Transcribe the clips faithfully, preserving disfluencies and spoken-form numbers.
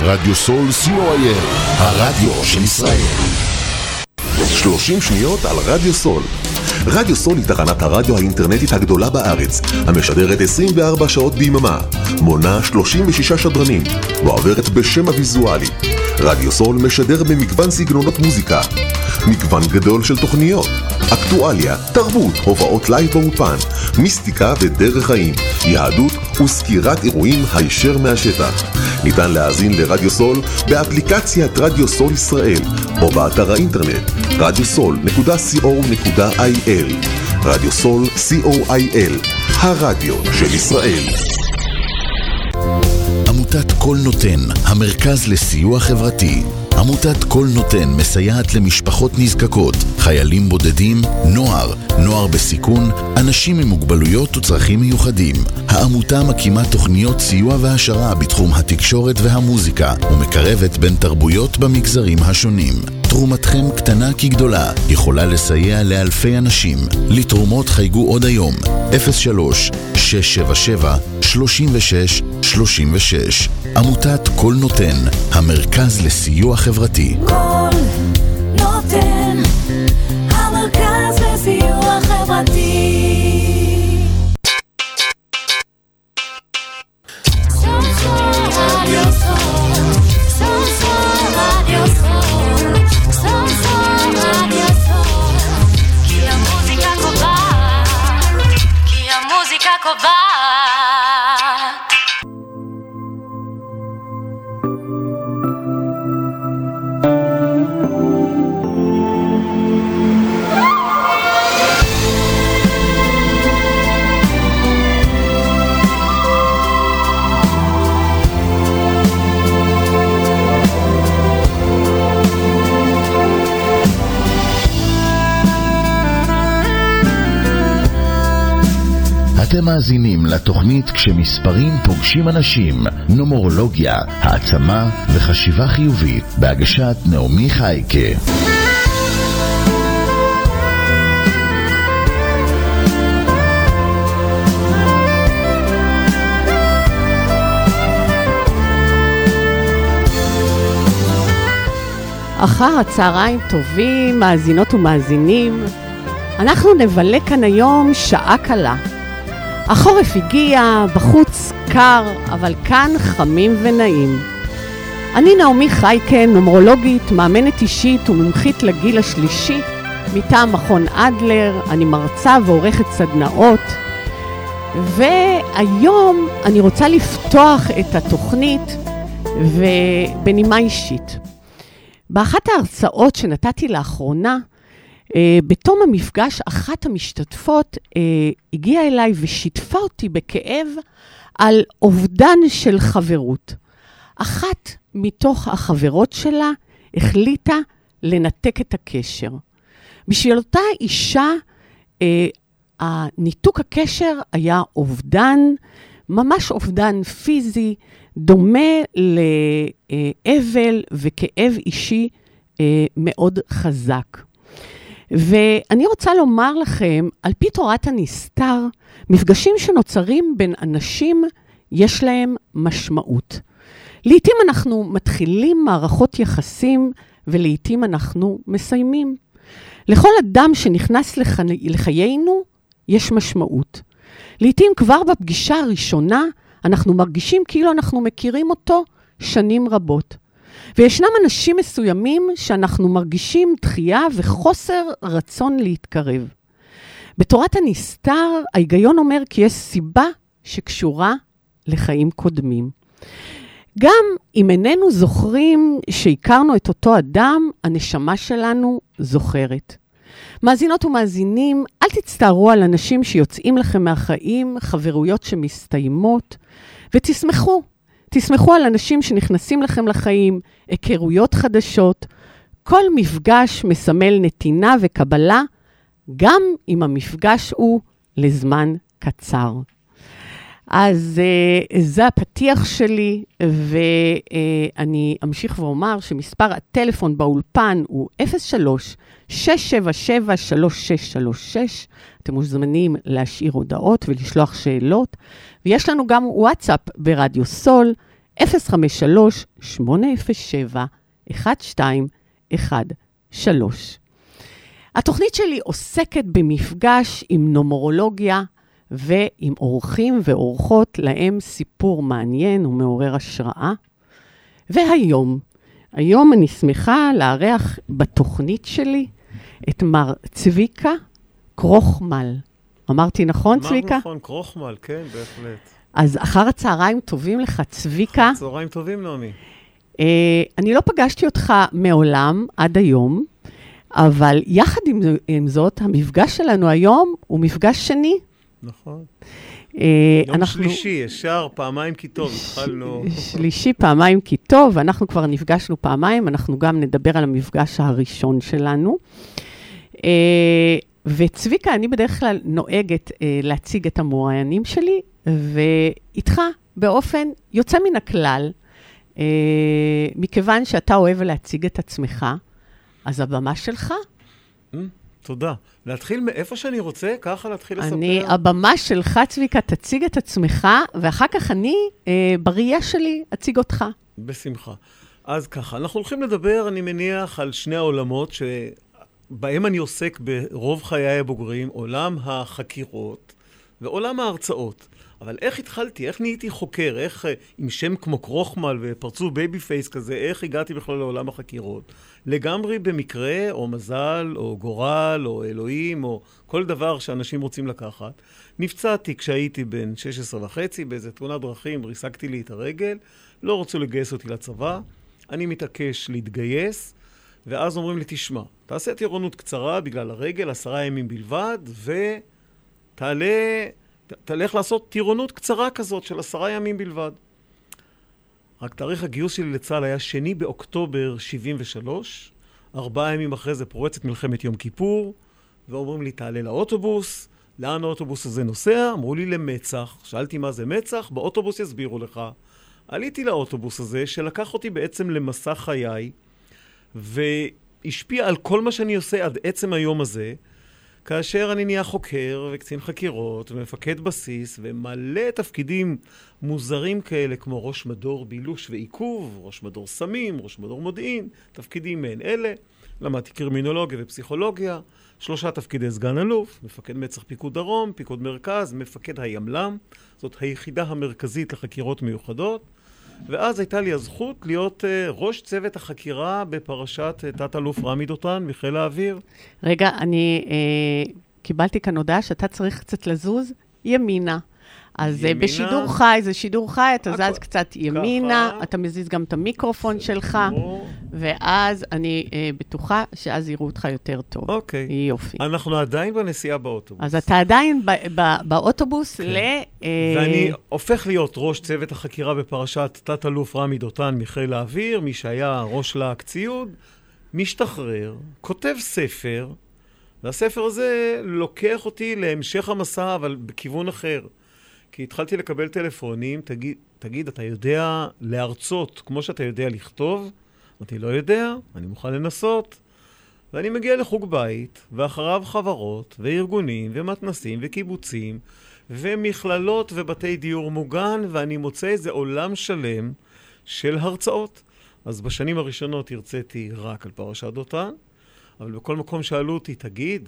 רדיו סול סי או איי אל, הרדיו של ישראל. שלושים שניות על רדיו סול. רדיו סול היא תחנת הרדיו האינטרנטית הגדולה בארץ, המשדרת עשרים וארבע שעות ביממה, מונה שלושים ושישה שדרנים, ועוברת בשם הוויזואלי. רדיו סול משדר במגוון סגנונות מוזיקה, מגוון גדול של תוכניות, אקטואליה, תרבות, הופעות לייב באופן, מיסטיקה ודרך חיים, יהדות וסקירת אירועים הישר מהשטח. ניתן להאזין לרדיו סול באפליקציית רדיו סול ישראל או באתר האינטרנט רדיו סול נקודה סי או נקודה איי אל. רדיו סול סי או איי אל, הרדיו של ישראל. עמותת כל נותן, המרכז לסיוע חברתי. עמותת כל נותן מסייעת למשפחות נזקקות, חיילים בודדים, נוער, נוער בסיכון, אנשים עם מוגבלויות וצרכים מיוחדים. העמותה מקימה תוכניות סיוע והשרה בתחום התקשורת והמוזיקה, ומקרבת בין תרבויות במגזרים השונים. תרומתכם קטנה כגדולה, יכולה לסייע לאלפי אנשים. לתרומות חייגו עוד היום, אפס שלוש שש שבע שבע שלושים ושש שלושים ושש. עמותת כל נותן, המרכז לסיוע חברתי. כל נותן, המרכז לסיוע חברתי. אתם מאזינים לתוכנית כשמספרים פוגשים אנשים, נומרולוגיה, העצמה וחשיבה חיובית, בהגשת נעמי חייקה. אחר הצהריים טובים, מאזינות ומאזינים. אנחנו נבלה כאן היום שעה קלה. החורף הגיע, בחוץ קר, אבל כאן חמים ונעים. אני נעמי חייקה, נומרולוגית, מאמנת אישית ומומחית לגיל השלישי, מטעם מכון אדלר. אני מרצה ועורכת סדנאות. והיום אני רוצה לפתוח את התוכנית ובנימה אישית. באחת ההרצאות שנתתי לאחרונה, Uh, בתום המפגש, אחת המשתתפות uh, הגיעה אליי ושיתפה אותי בכאב על אובדן של חברות. אחת מתוך החברות שלה החליטה לנתק את הקשר. בשביל אותה אישה, uh, הניתוק הקשר היה אובדן, ממש אובדן פיזי, דומה לאבל וכאב אישי uh, מאוד חזק. ואני רוצה לומר לכם, על פי תורת הנסתר, מפגשים שנוצרים בין אנשים יש להם משמעות. לעתים אנחנו מתחילים מערכות יחסים, ולעתים אנחנו מסיימים. לכל אדם שנכנס לח... לחיינו יש משמעות. לעתים כבר בפגישה הראשונה אנחנו מרגישים כאילו אנחנו מכירים אותו שנים רבות. וישנם אנשים מסוימים שאנחנו מרגישים דחייה וחוסר רצון להתקרב. בתורת הנסתר, ההיגיון אומר כי יש סיבה שקשורה לחיים קודמים. גם אם איננו זוכרים שהכרנו את אותו אדם, הנשמה שלנו זוכרת. מאזינות ומאזינים, אל תצטערו על אנשים שיוצאים לכם מהחיים, חברויות שמסתיימות, ותשמחו. תשמחו על אנשים שנכנסים לכם לחיים, היכרויות חדשות. כל מפגש מסמל נתינה וקבלה, גם אם המפגש הוא לזמן קצר. אז uh, זה הפתיח שלי, ואני uh, אמשיך ואומר שמספר הטלפון באולפן הוא אפס שלוש שש שבע שבע שלוש שש שלוש שש. אתם מוזמנים להשאיר הודעות ולשלוח שאלות. ויש לנו גם וואטסאפ ברדיו סול, אפס חמש שלוש שמונה אפס שבע אחת שתיים אחת שלוש. התוכנית שלי עוסקת במפגש עם נומרולוגיה ועם אורחים ואורחות להם סיפור מעניין ומעורר השראה. והיום, היום אני שמחה לארח בתוכנית שלי את מר צביקה קרוחמל. אמרתי נכון, צביקה? נכון, קרוחמל, כן, בהחלט. אז אחר הצהריים טובים לך, צביקה. אחר צהריים טובים, נעמי. אה, אני לא פגשתי אותך מעולם עד היום, אבל יחד עם, עם זאת, המפגש שלנו היום הוא מפגש שני. נכון. אה, יום אנחנו... שלישי, ישר, פעמיים כי טוב, התחלנו... שלישי, פעמיים כי טוב, אנחנו כבר נפגשנו פעמיים, אנחנו גם נדבר על המפגש הראשון שלנו. אה, וצביקה, אני בדרך כלל נוהגת אה, להציג את המרואיינים שלי, ואיתך באופן יוצא מן הכלל, אה, מכיוון שאתה אוהב להציג את עצמך, אז הבמה שלך. תודה. להתחיל מאיפה שאני רוצה, ככה להתחיל לספר. אני, הבמה שלך, צביקה, תציג את עצמך, ואחר כך אני, אה, בראייה שלי, אציג אותך. בשמחה. אז ככה, אנחנו הולכים לדבר, אני מניח, על שני העולמות שבהם אני עוסק ברוב חיי הבוגרים, עולם החקירות ועולם ההרצאות. אבל איך התחלתי? איך נהייתי חוקר? איך עם שם כמו קרוחמל ופרצוף בייבי פייס כזה, איך הגעתי בכלל לעולם החקירות? לגמרי במקרה, או מזל, או גורל, או אלוהים, או כל דבר שאנשים רוצים לקחת. נפצעתי כשהייתי בן שש עשרה וחצי, באיזה תאונת דרכים, ריסקתי לי את הרגל, לא רצו לגייס אותי לצבא, אני מתעקש להתגייס, ואז אומרים לי, תשמע, תעשה טירונות קצרה בגלל הרגל, עשרה ימים בלבד, ותעלה... תלך לעשות טירונות קצרה כזאת של עשרה ימים בלבד. רק תאריך הגיוס שלי לצה"ל היה שני באוקטובר שבעים ושלוש, ארבעה ימים אחרי זה פורצת מלחמת יום כיפור, ואומרים לי, תעלה לאוטובוס, לאן האוטובוס הזה נוסע? אמרו לי למצח, שאלתי מה זה מצח, באוטובוס יסבירו לך. עליתי לאוטובוס הזה, שלקח אותי בעצם למסע חיי, והשפיע על כל מה שאני עושה עד עצם היום הזה, כאשר אני נהיה חוקר וקצין חקירות ומפקד בסיס ומלא תפקידים מוזרים כאלה כמו ראש מדור בילוש ועיכוב, ראש מדור סמים, ראש מדור מודיעין, תפקידים מעין אלה. למדתי קרימינולוגיה ופסיכולוגיה, שלושה תפקידי סגן אלוף, מפקד מצח פיקוד דרום, פיקוד מרכז, מפקד הימל"ם, זאת היחידה המרכזית לחקירות מיוחדות. ואז הייתה לי הזכות להיות uh, ראש צוות החקירה בפרשת uh, תת-אלוף רמי דותן מחיל האוויר. רגע, אני אה, קיבלתי כאן הודעה שאתה צריך קצת לזוז ימינה. אז ימינה. בשידור חי, זה שידור חי, אתה זז קצת ימינה, ככה. אתה מזיז גם את המיקרופון שלך, כמו... ואז אני אה, בטוחה שאז יראו אותך יותר טוב. אוקיי. יופי. אנחנו עדיין בנסיעה באוטובוס. אז אתה עדיין ב- ב- באוטובוס כן. ל... אה... ואני הופך להיות ראש צוות החקירה בפרשת תת-אלוף רמי דותן מחיל האוויר, מי שהיה ראש להק ציוד, משתחרר, כותב ספר, והספר הזה לוקח אותי להמשך המסע, אבל בכיוון אחר. כי התחלתי לקבל טלפונים, תגיד, תגיד, אתה יודע להרצות כמו שאתה יודע לכתוב? אמרתי, לא יודע, אני מוכן לנסות. ואני מגיע לחוג בית, ואחריו חברות, וארגונים, ומתנסים, וקיבוצים, ומכללות ובתי דיור מוגן, ואני מוצא איזה עולם שלם של הרצאות. אז בשנים הראשונות הרציתי רק על פרשת דותן, אבל בכל מקום שאלו אותי, תגיד,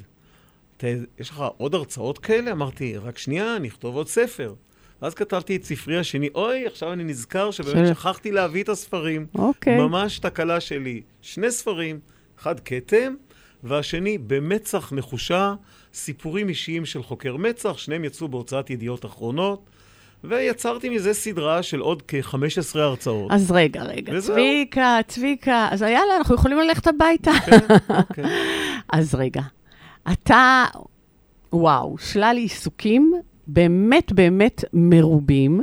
יש לך עוד הרצאות כאלה? אמרתי, רק שנייה, נכתוב עוד ספר. ואז כתבתי את ספרי השני, אוי, עכשיו אני נזכר שבאמת שכחתי להביא את הספרים. אוקיי. ממש תקלה שלי. שני ספרים, אחד כתם, והשני במצח נחושה, סיפורים אישיים של חוקר מצח, שניהם יצאו בהוצאת ידיעות אחרונות, ויצרתי מזה סדרה של עוד כ-חמש עשרה הרצאות. אז רגע, רגע, וזהו. צביקה, צביקה, אז יאללה, אנחנו יכולים ללכת הביתה. כן, אוקיי. אז רגע. אתה, וואו, שלל עיסוקים באמת באמת מרובים,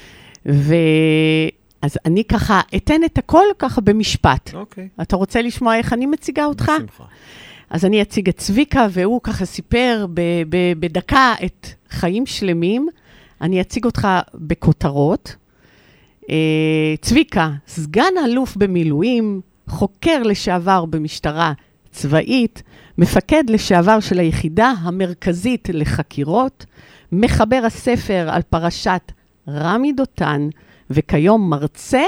ואז אני ככה אתן את הכל ככה במשפט. אוקיי. אתה רוצה לשמוע איך אני מציגה אותך? בשמחה. אז אני אציג את צביקה, והוא ככה סיפר ב- ב- בדקה את חיים שלמים. אני אציג אותך בכותרות. צביקה, סגן אלוף במילואים, חוקר לשעבר במשטרה צבאית, מפקד לשעבר של היחידה המרכזית לחקירות, מחבר הספר על פרשת רמי דותן, וכיום מרצה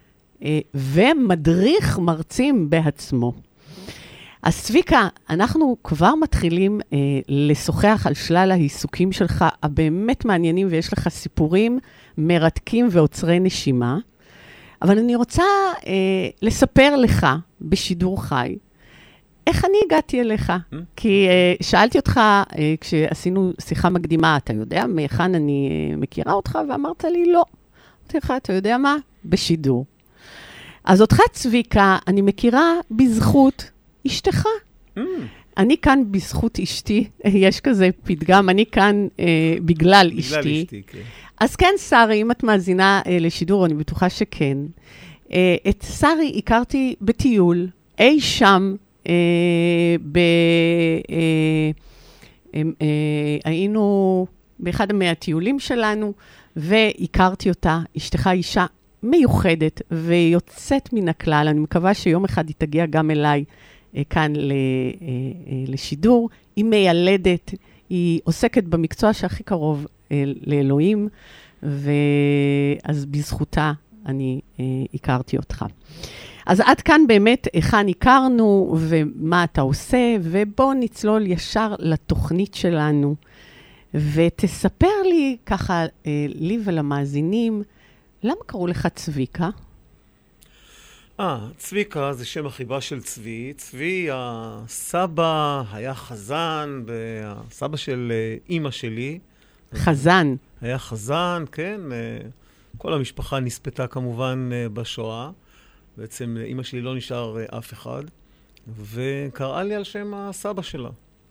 ומדריך מרצים בעצמו. אז צביקה, אנחנו כבר מתחילים אה, לשוחח על שלל העיסוקים שלך, הבאמת מעניינים, ויש לך סיפורים מרתקים ועוצרי נשימה. אבל אני רוצה אה, לספר לך בשידור חי, איך אני הגעתי אליך. כי אה, שאלתי אותך, אה, כשעשינו שיחה מקדימה, אתה יודע מאיכן אני אה, מכירה אותך? ואמרת לי, לא. אמרתי לך, אתה יודע מה? בשידור. אז אותך, צביקה, אני מכירה בזכות אשתך. Mm. אני כאן בזכות אשתי, יש כזה פתגם, אני כאן אה, בגלל, בגלל אשתי. אשתי כן. אז כן, שרי, אם את מאזינה אה, לשידור, אני בטוחה שכן. אה, את שרי הכרתי בטיול, אי שם, אה, ב... אה, אה, אה, היינו באחד מהטיולים שלנו, והכרתי אותה, אשתך אישה מיוחדת ויוצאת מן הכלל. אני מקווה שיום אחד היא תגיע גם אליי, כאן לשידור. היא מיילדת, היא עוסקת במקצוע שהכי קרוב לאלוהים, ואז בזכותה אני הכרתי אותך. אז עד כאן באמת היכן הכרנו ומה אתה עושה, ובוא נצלול ישר לתוכנית שלנו, ותספר לי ככה, לי ולמאזינים, למה קראו לך צביקה? אה, צביקה זה שם החיבה של צבי. צבי, הסבא היה חזן, והסבא של אימא שלי. חזן. היה חזן, כן. כל המשפחה נספתה כמובן בשואה. בעצם אימא שלי לא נשאר אף אחד. וקראה לי על שם הסבא שלה.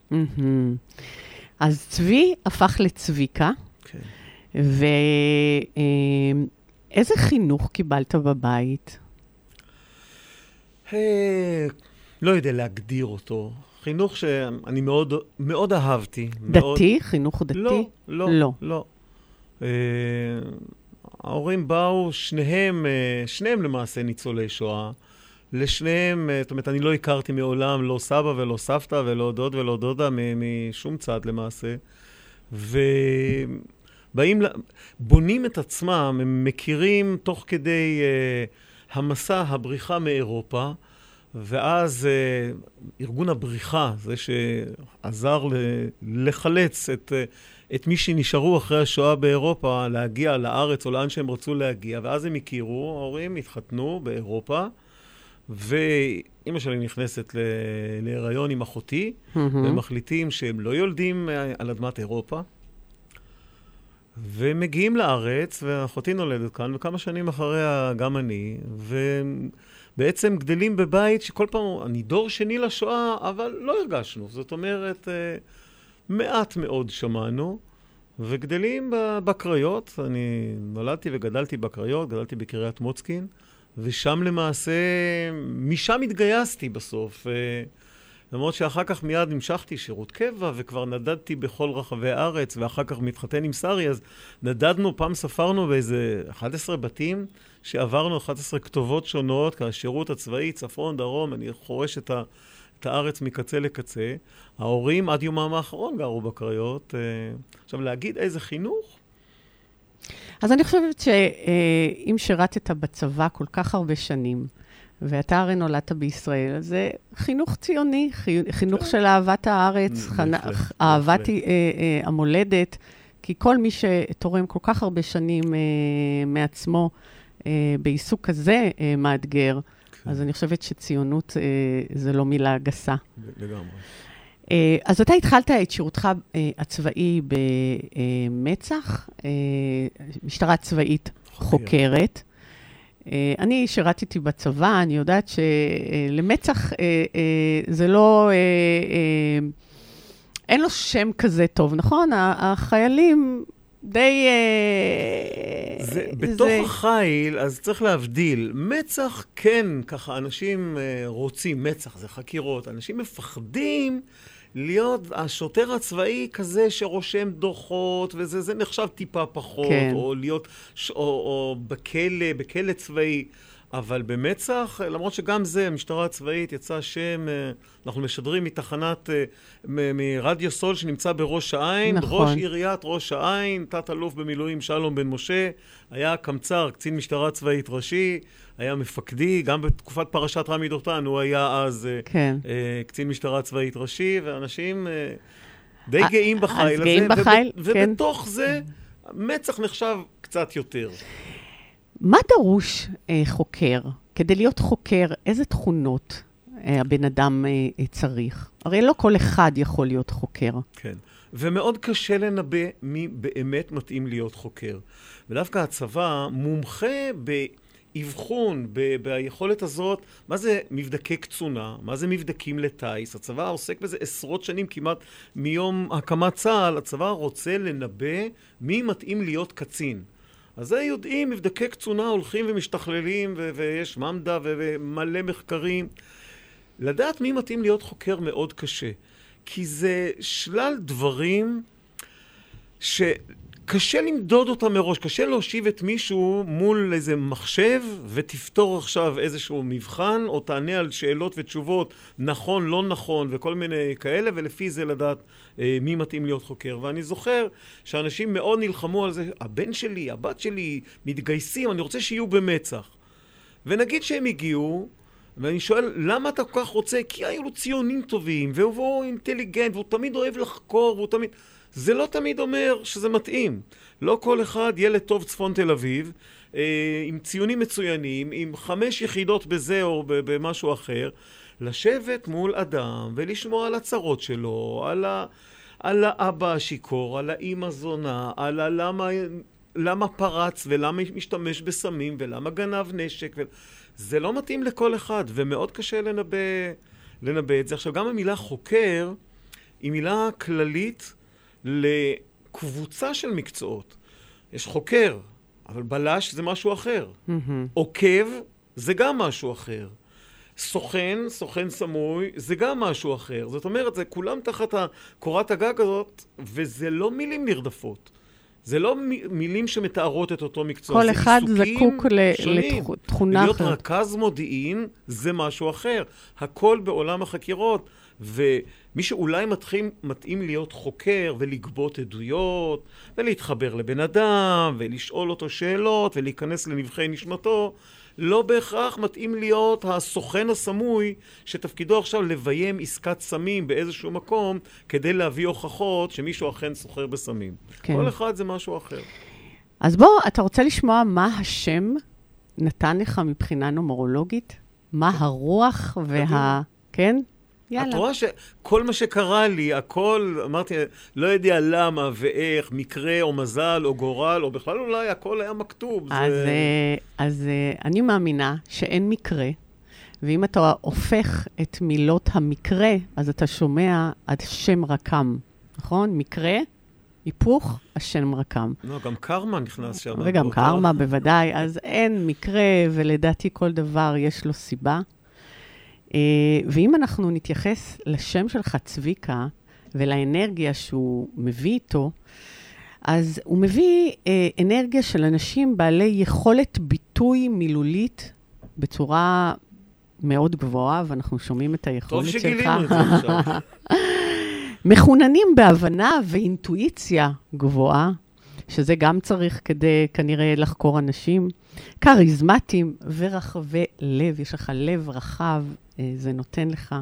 אז צבי הפך לצביקה. כן. ואיזה חינוך קיבלת בבית? לא יודע להגדיר אותו. חינוך שאני מאוד, מאוד אהבתי. דתי? חינוך דתי? לא, לא, לא. לא. ההורים באו, שניהם, שניהם למעשה ניצולי שואה. לשניהם, זאת אומרת, אני לא הכרתי מעולם, לא סבא ולא סבתא ולא דוד ולא דודה, משום צד למעשה. ובאים, בונים את עצמם, הם מכירים תוך כדי uh, המסע, הבריחה מאירופה, ואז uh, ארגון הבריחה, זה שעזר ל- לחלץ את, uh, את מי שנשארו אחרי השואה באירופה, להגיע לארץ או לאן שהם רצו להגיע, ואז הם הכירו, ההורים התחתנו באירופה, ואמא שלי נכנסת ל- להיריון עם אחותי, mm-hmm. ומחליטים שהם לא יולדים על אדמת אירופה, ומגיעים לארץ, ואחותי נולדת כאן, וכמה שנים אחריה גם אני, ובעצם גדלים בבית שכל פעם, אני דור שני לשואה, אבל לא הרגשנו. זאת אומרת, מעט מאוד שמענו, וגדלים בקריות. אני נולדתי וגדלתי בקריות, גדלתי בקריית מוצקין, ושם למעשה, משם התגייסתי בסוף. למרות שאחר כך מיד המשכתי שירות קבע, וכבר נדדתי בכל רחבי הארץ, ואחר כך מתחתן עם שרי, אז נדדנו, פעם ספרנו באיזה אחד עשר בתים, שעברנו אחת עשרה כתובות שונות, כהשירות הצבאי, צפון, דרום, אני חורש את, ה, את הארץ מקצה לקצה. ההורים עד יומם האחרון גרו בקריות. עכשיו, להגיד איזה חינוך? אז אני חושבת שאם שירתת בצבא כל כך הרבה שנים, ואתה הרי נולדת בישראל, אז זה חינוך ציוני, חינוך של אהבת הארץ, אהבת המולדת, כי כל מי שתורם כל כך הרבה שנים מעצמו בעיסוק כזה מאתגר, אז אני חושבת שציונות זה לא מילה גסה. לגמרי. אז אתה התחלת את שירותך הצבאי במצ"ח, משטרה צבאית חוקרת. אני שירתתי בצבא, אני יודעת שלמצ"ח זה לא, אין לו שם כזה טוב, נכון? החיילים די... זה, בתוך החיל, אז צריך להבדיל. מצ"ח, כן, ככה אנשים רוצים, מצ"ח זה חקירות, אנשים מפחדים להיות השוטר הצבאי כזה שרושם דוחות, וזה זה נחשב טיפה פחות, כן. או להיות, או, או בכלא, בכלא צבאי. אבל במצח, למרות שגם זה, המשטרה הצבאית יצא שם, אנחנו משדרים מתחנת, מ- מרדיו סול שנמצא בראש העין, נכון. ראש עיריית ראש העין, תת אלוף במילואים שלום בן משה, היה קמצר, קצין משטרה צבאית ראשי, היה מפקדי, גם בתקופת פרשת רמי דותן, הוא היה אז כן. אה, קצין משטרה צבאית ראשי, ואנשים אה, די גאים בחיל הזה. גאים בחיל, וב- כן. ובתוך זה, מצח נחשב קצת יותר. מה דרוש אה, חוקר? כדי להיות חוקר, איזה תכונות אה, הבן אדם אה, אה, צריך? הרי לא כל אחד יכול להיות חוקר. כן. ומאוד קשה לנבא מי באמת מתאים להיות חוקר. ודווקא הצבא מומחה באבחון, ב- ביכולת הזאת, מה זה מבדקי קצונה, מה זה מבדקים לטייס. הצבא עוסק בזה עשרות שנים, כמעט מיום הקמת צה"ל, הצבא רוצה לנבא מי מתאים להיות קצין. אז זה יודעים, מבדקי קצונה הולכים ומשתכללים, ו- ויש ממדה ו- ומלא מחקרים. לדעת מי מתאים להיות חוקר מאוד קשה. כי זה שלל דברים שקשה למדוד אותם מראש, קשה להושיב את מישהו מול איזה מחשב ותפתור עכשיו איזשהו מבחן, או תענה על שאלות ותשובות נכון, לא נכון וכל מיני כאלה, ולפי זה לדעת אה, מי מתאים להיות חוקר. ואני זוכר שאנשים מאוד נלחמו על זה, הבן שלי, הבת שלי מתגייסים, אני רוצה שיהיו במצח. ונגיד שהם הגיעו, ואני שואל, למה אתה כל כך רוצה? כי היו לו ציונים טובים, והוא אינטליגנט, והוא תמיד אוהב לחקור, והוא תמיד... זה לא תמיד אומר שזה מתאים. לא כל אחד, ילד טוב צפון תל אביב, אה, עם ציונים מצוינים, עם חמש יחידות בזה או במשהו אחר, לשבת מול אדם ולשמוע על הצרות שלו, על, ה, על האבא השיקור, על האמא זונה, על הלמה... למה פרץ ולמה משתמש בסמים ולמה גנב נשק. ו... זה לא מתאים לכל אחד, ומאוד קשה לנבא, לנבא את זה. עכשיו, גם המילה חוקר היא מילה כללית לקבוצה של מקצועות. יש חוקר, אבל בלש זה משהו אחר. Mm-hmm. עוקב זה גם משהו אחר. סוכן, סוכן סמוי, זה גם משהו אחר. זאת אומרת, זה כולם תחת קורת הגג הזאת, וזה לא מילים נרדפות. זה לא מילים שמתארות את אותו מקצוע. כל אחד זקוק לתכונה אחרת. להיות רכז מודיעין זה משהו אחר. הכל בעולם החקירות. ומי שאולי מתחיל, מתאים להיות חוקר ולגבות עדויות, ולהתחבר לבן אדם, ולשאול אותו שאלות, ולהיכנס לנבחי נשמתו, לא בהכרח מתאים להיות הסוכן הסמוי, שתפקידו עכשיו לביים עסקת סמים באיזשהו מקום, כדי להביא הוכחות שמישהו אכן סוחר בסמים. כן. כל אחד זה משהו אחר. אז בוא, אתה רוצה לשמוע מה השם נתן לך מבחינה נומרולוגית? מה הרוח וה... כן? יאללה. את רואה שכל מה שקרה לי, הכל, אמרתי, לא יודע למה ואיך, מקרה או מזל או גורל, או בכלל אולי הכל היה מכתוב. אז, זה... אז אני מאמינה שאין מקרה, ואם אתה הופך את מילות המקרה, אז אתה שומע עד שם רקם, נכון? מקרה, היפוך, השם רקם. לא, גם קרמה נכנס שם. וגם קרמה, בוודאי. אז אין מקרה, ולדעתי כל דבר יש לו סיבה. ואם אנחנו נתייחס לשם שלך צביקה, ולאנרגיה שהוא מביא איתו, אז הוא מביא אה, אנרגיה של אנשים בעלי יכולת ביטוי מילולית בצורה מאוד גבוהה, ואנחנו שומעים את היכולת שלך. טוב שגילינו את זה עכשיו. מחוננים בהבנה ואינטואיציה גבוהה, שזה גם צריך כדי כנראה לחקור אנשים, קריזמטיים ורחבי לב, יש לך לב רחב, זה נותן לך.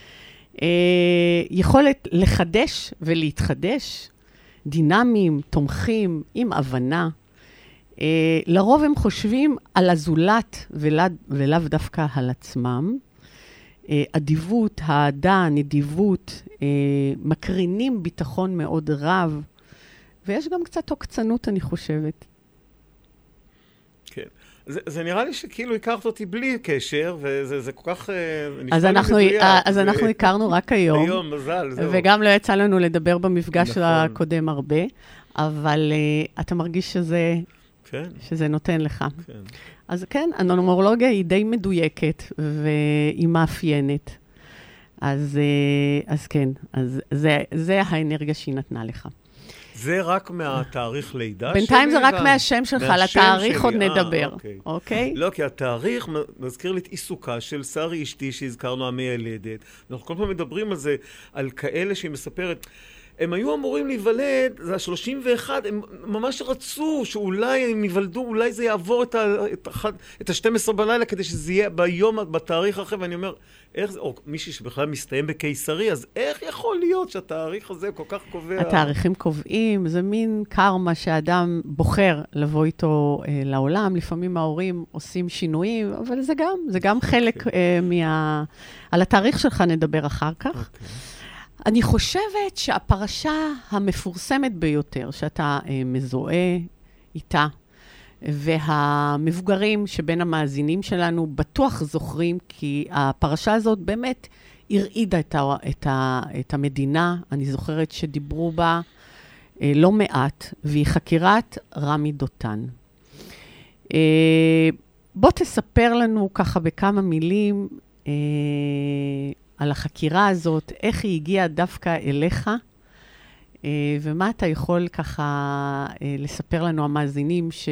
יכולת לחדש ולהתחדש, דינמיים, תומכים, עם הבנה. לרוב הם חושבים על הזולת ולאו דווקא על עצמם. אדיבות, העדה, נדיבות, מקרינים ביטחון מאוד רב, ויש גם קצת עוקצנות, אני חושבת. כן. זה, זה נראה לי שכאילו הכרת אותי בלי קשר, וזה זה כל כך... אז, אנחנו, אז זה... אנחנו הכרנו רק היום. היום, מזל, זהו. וגם לא יצא לנו לדבר במפגש נכון. הקודם הרבה, אבל uh, אתה מרגיש שזה, כן. שזה נותן לך. כן. אז כן, הנומרולוגיה היא די מדויקת, והיא מאפיינת. אז, uh, אז כן, אז זה, זה האנרגיה שהיא נתנה לך. זה רק מהתאריך לידה שלי? בינתיים זה רק מהשם שלך, לתאריך עוד נדבר. אוקיי? לא, כי התאריך מזכיר לי את עיסוקה של שרי אשתי שהזכרנו המיילדת. אנחנו כל פעם מדברים על זה, על כאלה שהיא מספרת. הם היו אמורים להיוולד, זה ה-שלושים ואחת, הם ממש רצו שאולי הם ייוולדו, אולי זה יעבור את ה-שתים עשרה בלילה, כדי שזה יהיה ביום, בתאריך אחר, ואני אומר, איך זה, או מישהי שבכלל מסתיים בקיסרי, אז איך יכול להיות שהתאריך הזה כל כך קובע? התאריכים קובעים, זה מין קרמה שאדם בוחר לבוא איתו אה, לעולם, לפעמים ההורים עושים שינויים, אבל זה גם, זה גם חלק אה, מה... על התאריך שלך נדבר אחר כך. Okay. אני חושבת שהפרשה המפורסמת ביותר שאתה אה, מזוהה איתה, והמבוגרים שבין המאזינים שלנו בטוח זוכרים, כי הפרשה הזאת באמת הרעידה את, ה, את, ה, את המדינה. אני זוכרת שדיברו בה אה, לא מעט, והיא חקירת רמי דותן. אה, בוא תספר לנו ככה בכמה מילים, אה, על החקירה הזאת, איך היא הגיעה דווקא אליך, ומה אתה יכול ככה לספר לנו המאזינים ש...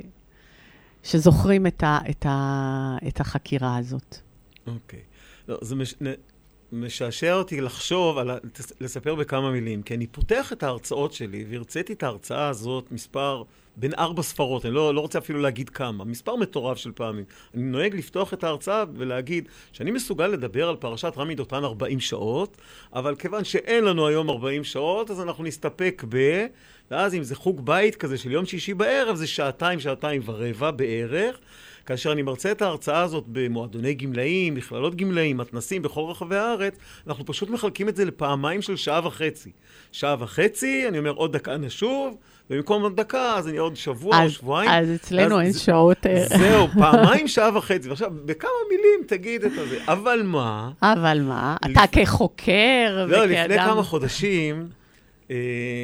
שזוכרים את, ה... את, ה... את החקירה הזאת. אוקיי. לא, זה מש... משעשע אותי לחשוב, על... לספר בכמה מילים, כי אני פותח את ההרצאות שלי, והרציתי את ההרצאה הזאת מספר... בין ארבע ספרות, אני לא, לא רוצה אפילו להגיד כמה, מספר מטורף של פעמים. אני נוהג לפתוח את ההרצאה ולהגיד שאני מסוגל לדבר על פרשת רמי דותן ארבעים שעות, אבל כיוון שאין לנו היום ארבעים שעות, אז אנחנו נסתפק ב... ואז אם זה חוג בית כזה של יום שישי בערב, זה שעתיים, שעתיים ורבע בערך, כאשר אני מרצה את ההרצאה הזאת במועדוני גמלאים, מכללות גמלאים, מתנסים בכל רחבי הארץ, אנחנו פשוט מחלקים את זה לפעמיים של שעה וחצי. שעה וחצי, אני אומר עוד דקה נשוב, ובמקום עוד דקה, אז אני עוד שבוע אז, או שבועיים. אז אצלנו אז אין זה, שעות... זהו, פעמיים שעה וחצי. ועכשיו, בכמה מילים תגיד את זה. אבל מה? אבל מה? לפ... אתה כחוקר לא, וכאדם... לפני כמה חודשים, אה,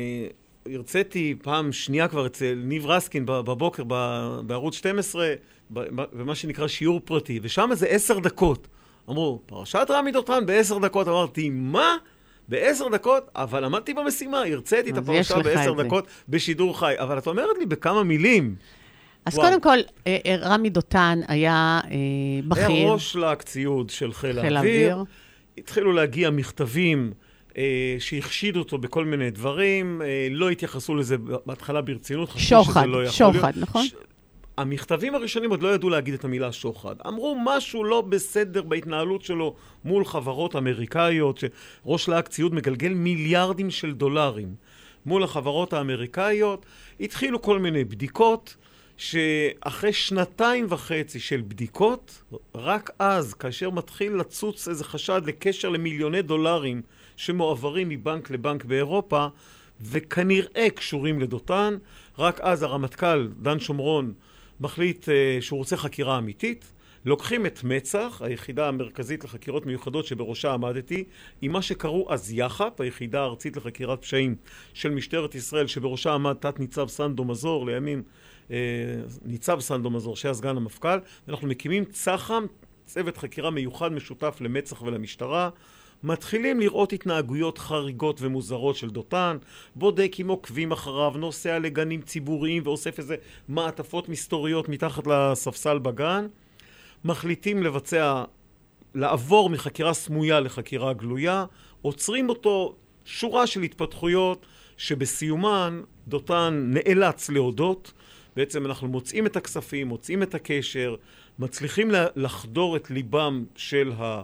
הרציתי פעם שנייה כבר אצל ניב רסקין בבוקר בערוץ שתים עשרה, במה שנקרא שיעור פרטי, ושם זה עשר דקות. אמרו, פרשת רמי דותן בעשר דקות. אמרתי, מה? בעשר דקות, אבל עמדתי במשימה, הרציתי את הפרשה בעשר דקות בשידור חי. אבל את אומרת לי בכמה מילים. אז וואו. קודם כל, רמי דותן היה בכיר. היה ראש להקציוד של חיל, חיל האוויר. האוויר. התחילו להגיע מכתבים שהחשידו אותו בכל מיני דברים, לא התייחסו לזה בהתחלה ברצינות. שוחד, שוחד, נכון? ש... המכתבים הראשונים עוד לא ידעו להגיד את המילה שוחד. אמרו משהו לא בסדר בהתנהלות שלו מול חברות אמריקאיות, שראש להק ציוד מגלגל מיליארדים של דולרים מול החברות האמריקאיות. התחילו כל מיני בדיקות, שאחרי שנתיים וחצי של בדיקות, רק אז, כאשר מתחיל לצוץ איזה חשד לקשר למיליוני דולרים שמועברים מבנק לבנק באירופה, וכנראה קשורים לדותן, רק אז הרמטכ"ל דן שומרון מחליט uh, שהוא רוצה חקירה אמיתית. לוקחים את מצ"ח, היחידה המרכזית לחקירות מיוחדות שבראשה עמדתי, עם מה שקראו אז יח"פ, היחידה הארצית לחקירת פשעים של משטרת ישראל, שבראשה עמד תת ניצב סנדו מזור, לימים uh, ניצב סנדו מזור, שהיה סגן המפכ"ל. אנחנו מקימים צח"ם, צוות חקירה מיוחד משותף למצ"ח ולמשטרה, מתחילים לראות התנהגויות חריגות ומוזרות של דותן, בודק אם עוקבים אחריו, נוסע לגנים ציבוריים ואוסף איזה מעטפות מסתוריות מתחת לספסל בגן. מחליטים לבצע, לעבור מחקירה סמויה לחקירה גלויה, עוצרים אותו שורה של התפתחויות שבסיומן דותן נאלץ להודות. בעצם אנחנו מוצאים את הכספים, מוצאים את הקשר, מצליחים לחדור את ליבם של ה...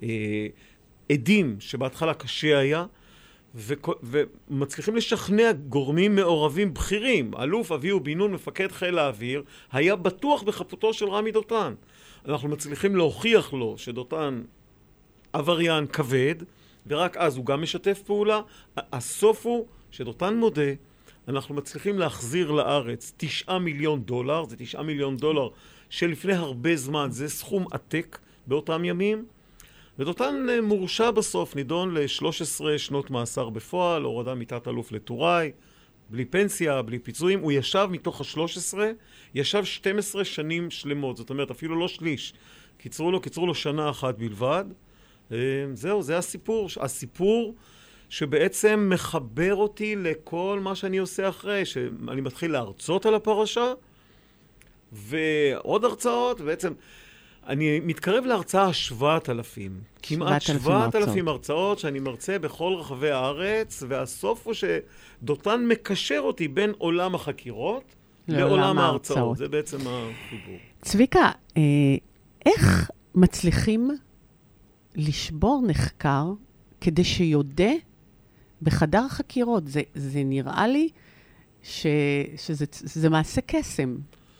עדים שבהתחלה קשה היה, ו- ומצליחים לשכנע גורמים מעורבים בכירים. אלוף אביהו בן נון, מפקד חיל האוויר, היה בטוח בחפותו של רמי דותן. אנחנו מצליחים להוכיח לו שדותן עבריין כבד, ורק אז הוא גם משתף פעולה. הסוף הוא שדותן מודה, אנחנו מצליחים להחזיר לארץ תשעה מיליון דולר, זה תשעה מיליון דולר שלפני הרבה זמן, זה סכום עתק באותם ימים, ודותן מורשע בסוף, נידון ל-שלוש עשרה שנות מאסר בפועל, הורדה מתת אלוף לטוראי, בלי פנסיה, בלי פיצויים. הוא ישב מתוך ה-שלוש עשרה, ישב שתים עשרה שנים שלמות, זאת אומרת אפילו לא שליש. קיצרו לו, קיצרו לו שנה אחת בלבד. זהו, זה הסיפור. הסיפור שבעצם מחבר אותי לכל מה שאני עושה אחרי, שאני מתחיל להרצות על הפרשה, ועוד הרצאות, בעצם אני מתקרב להרצאה שבעת אלפים. כמעט שבעת אלפים הרצאות שאני מרצה בכל רחבי הארץ, והסוף הוא שדותן מקשר אותי בין עולם החקירות לעולם ההרצאות. זה בעצם החיבור. צביקה, איך מצליחים לשבור נחקר כדי שיודע בחדר חקירות? זה, זה נראה לי ש, שזה זה מעשה קסם.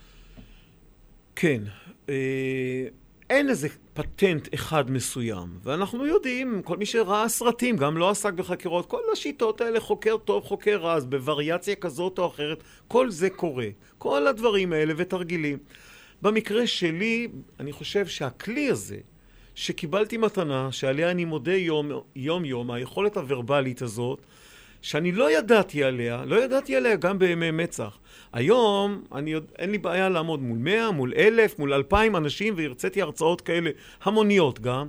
כן. אה, אין איזה פטנט אחד מסוים. ואנחנו יודעים, כל מי שראה סרטים, גם לא עסק בחקירות, כל השיטות האלה, חוקר טוב, חוקר רע, אז בווריאציה כזאת או אחרת, כל זה קורה. כל הדברים האלה ותרגילים. במקרה שלי, אני חושב שהכלי הזה, שקיבלתי מתנה, שעליה אני מודה יום, יום יום, היכולת הוורבלית הזאת, שאני לא ידעתי עליה, לא ידעתי עליה גם בימי מצח. היום, אני, אין לי בעיה לעמוד מול מאה, מול אלף, מול אלפיים אנשים, והרציתי הרצאות כאלה, המוניות גם.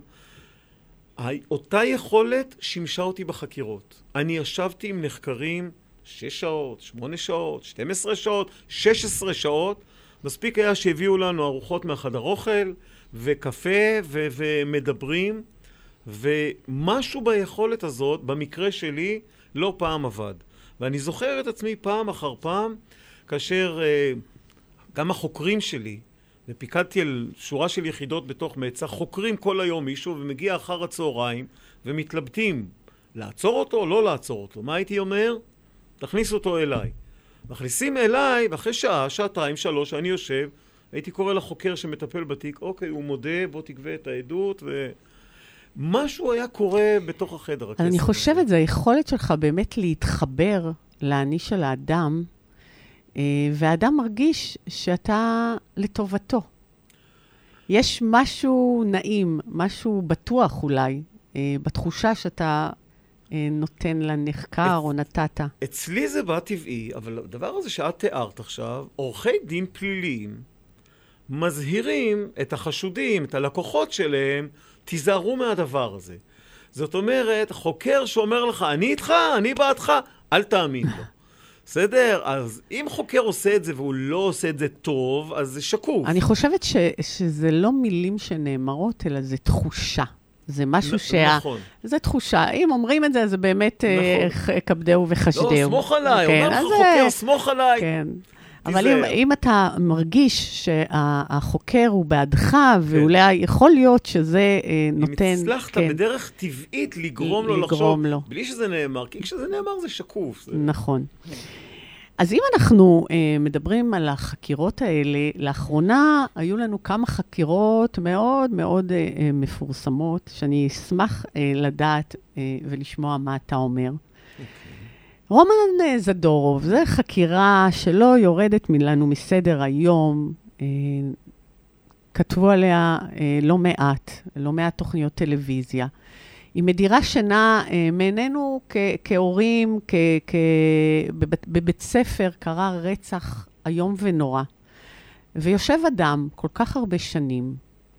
אותה יכולת שימשה אותי בחקירות. אני ישבתי עם נחקרים שש שעות, שמונה שעות, שתים עשרה שעות, שש עשרה שעות, מספיק היה שהביאו לנו ארוחות מהחדר אוכל, וקפה, ו- ומדברים, ומשהו ביכולת הזאת, במקרה שלי, לא פעם עבד. ואני זוכר את עצמי פעם אחר פעם, כאשר uh, גם החוקרים שלי, ופיקדתי על שורה של יחידות בתוך מצח, חוקרים כל היום מישהו, ומגיע אחר הצהריים, ומתלבטים, לעצור אותו או לא לעצור אותו. מה הייתי אומר? תכניס אותו אליי. מכניסים אליי, ואחרי שעה, שעתיים, שלוש, אני יושב, הייתי קורא לחוקר שמטפל בתיק, אוקיי, הוא מודה, בוא תגבה את העדות, ומשהו היה קורה בתוך החדר. אני חושבת, זה היכולת שלך באמת להתחבר לעני של האדם, והאדם מרגיש שאתה לטובתו. יש משהו נעים, משהו בטוח אולי, בתחושה שאתה נותן לנחקר או נתת. אצלי זה בא טבעי, אבל הדבר הזה שאת תיארת עכשיו, עורכי דין פליליים מזהירים את החשודים, את הלקוחות שלהם, תיזהרו מהדבר הזה. זאת אומרת, חוקר שאומר לך, אני איתך, אני בעדך, אל תאמין לו. בסדר? אז אם חוקר עושה את זה והוא לא עושה את זה טוב, אז זה שקוף. אני חושבת ש, שזה לא מילים שנאמרות, אלא זה תחושה. זה משהו שה... נכון. זה תחושה. אם אומרים את זה, זה באמת נכון. כבדהו וחשדהו. לא, סמוך עליי. כן, אומר לך חוקר, סמוך עליי. כן. אבל אם, אם אתה מרגיש שהחוקר הוא בעדך, כן. ואולי יכול להיות שזה נותן... אם הצלחת כן. בדרך טבעית לגרום לו לגרום לחשוב, לו. בלי שזה נאמר, כי כשזה נאמר זה שקוף. זה... נכון. אז אם אנחנו אה, מדברים על החקירות האלה, לאחרונה היו לנו כמה חקירות מאוד מאוד אה, אה, מפורסמות, שאני אשמח אה, לדעת אה, ולשמוע מה אתה אומר. Okay. רומן אה, זדורוב, זו חקירה שלא יורדת לנו מסדר היום, אה, כתבו עליה אה, לא מעט, לא מעט תוכניות טלוויזיה. היא מדירה שינה אה, מעינינו כ- כהורים, כ- כ- בבית, בבית ספר קרה רצח היום ונורא. ויושב אדם כל כך הרבה שנים,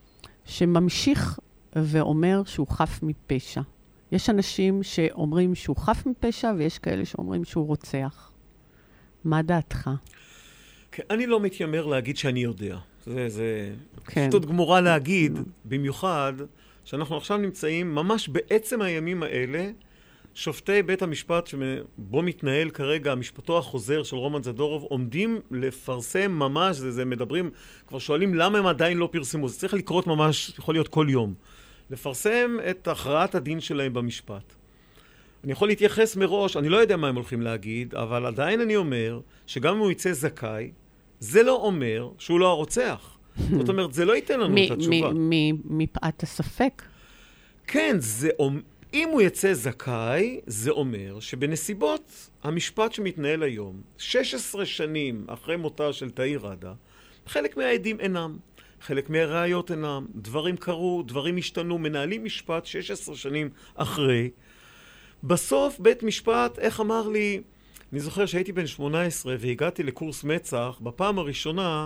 שממשיך ואומר שהוא חף מפשע. יש אנשים שאומרים שהוא חף מפשע, ויש כאלה שאומרים שהוא רוצח. מה דעתך? כן, אני לא מתיימר להגיד שאני יודע. זה, זה כן. שטות גמורה להגיד, במיוחד... שאנחנו עכשיו נמצאים ממש בעצם הימים האלה, שופטי בית המשפט שבו מתנהל כרגע המשפטו החוזר של רומן זדורוב, עומדים לפרסם ממש, זה, זה מדברים, כבר שואלים למה הם עדיין לא פרסמו, זה צריך לקרות ממש, יכול להיות כל יום, לפרסם את הכרעת הדין שלהם במשפט. אני יכול להתייחס מראש, אני לא יודע מה הם הולכים להגיד, אבל עדיין אני אומר שגם אם הוא יצא זכאי, זה לא אומר שהוא לא הרוצח. זאת אומרת, זה לא ייתן לנו את התשובה. מפאת הספק? כן, זה, אם הוא יצא זכאי, זה אומר שבנסיבות המשפט שמתנהל היום, שש עשרה שנים אחרי מותה של תאיר ראדה, חלק מהעדים אינם, חלק מהראיות אינם, דברים קרו, דברים השתנו, מנהלים משפט שש עשרה שנים אחרי. בסוף בית משפט, איך אמר לי, אני זוכר שהייתי בן שמונה עשרה והגעתי לקורס מצח, בפעם הראשונה,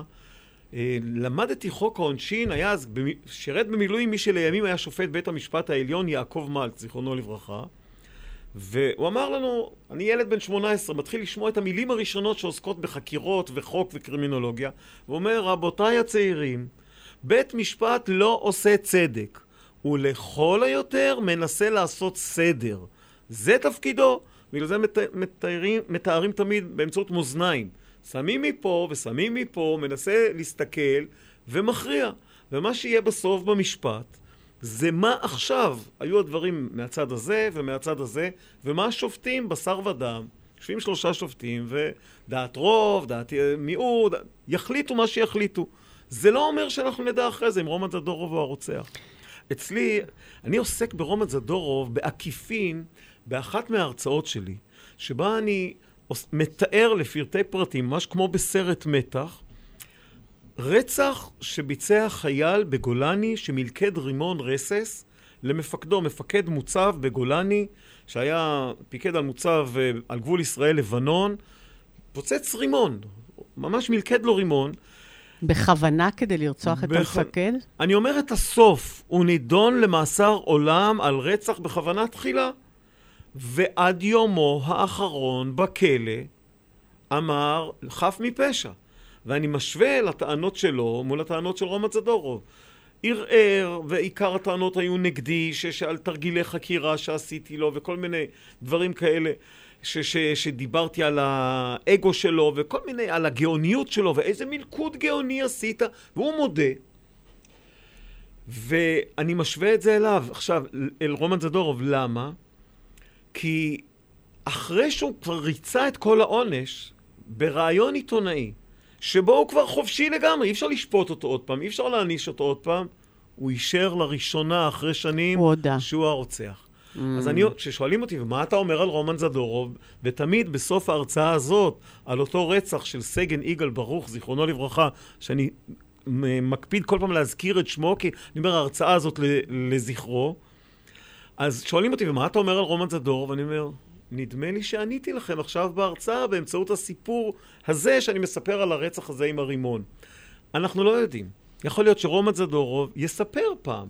למדתי חוק העונשין, היה אז, שירת במילואים מי שלימים היה שופט בית המשפט העליון, יעקב מלץ, זיכרונו לברכה, והוא אמר לנו, אני ילד בן שמונה עשרה, מתחיל לשמוע את המילים הראשונות שעוסקות בחקירות וחוק וקרימינולוגיה, והוא אומר, רבותיי הצעירים, בית משפט לא עושה צדק, הוא לכל היותר מנסה לעשות סדר. זה תפקידו, בגלל זה מתארים, מתארים תמיד באמצעות מאזניים. שמים מפה ושמים מפה, מנסה להסתכל ומכריע. ומה שיהיה בסוף במשפט, זה מה עכשיו. היו הדברים מהצד הזה ומהצד הזה, ומה השופטים בשר ודם, יושבים שלושה שופטים, ודעת רוב, דעת מיעוט, יחליטו מה שיחליטו. זה לא אומר שאנחנו נדע אחרי זה אם רומן זדורוב הוא הרוצח. אצלי, אני עוסק ברומן זדורוב בעקיפין, באחת מההרצאות שלי, שבה אני מתאר לפרטי פרטים, ממש כמו בסרט מתח, רצח שביצע חייל בגולני שמלכד רימון רסס למפקדו, מפקד מוצב בגולני, שהיה פיקד על מוצב על גבול ישראל-לבנון, פוצץ רימון, ממש מלכד לו רימון. בכוונה כדי לרצוח את בכ... המפקד? אני אומר את הסוף, הוא נידון למאסר עולם על רצח בכוונה תחילה, ועד יומו האחרון בכלא אמר חף מפשע. ואני משווה לטענות שלו מול הטענות של רומן זדורוב. ערער, ועיקר הטענות היו נגדי, שעל תרגילי חקירה שעשיתי לו, וכל מיני דברים כאלה, ש- ש- שדיברתי על האגו שלו, וכל מיני, על הגאוניות שלו, ואיזה מלכוד גאוני עשית, והוא מודה. ואני משווה את זה אליו. עכשיו, אל רומן זדורוב, למה? כי אחרי שהוא כבר ריצה את כל העונש, ברעיון עיתונאי, שבו הוא כבר חופשי לגמרי, אי אפשר לשפוט אותו עוד פעם, אי אפשר להעניש אותו עוד פעם, הוא אישר לראשונה אחרי שנים שהוא הרוצח. Mm. אז אני, כששואלים אותי, ומה אתה אומר על רומן זדורוב, ותמיד בסוף ההרצאה הזאת, על אותו רצח של סגן יגאל ברוך, זיכרונו לברכה, שאני מקפיד כל פעם להזכיר את שמו, כי אני אומר, ההרצאה הזאת לזכרו, אז שואלים אותי, ומה אתה אומר על רומן זדורוב? ואני אומר, נדמה לי שעניתי לכם עכשיו בהרצאה באמצעות הסיפור הזה שאני מספר על הרצח הזה עם הרימון. אנחנו לא יודעים. יכול להיות שרומן זדורוב יספר פעם.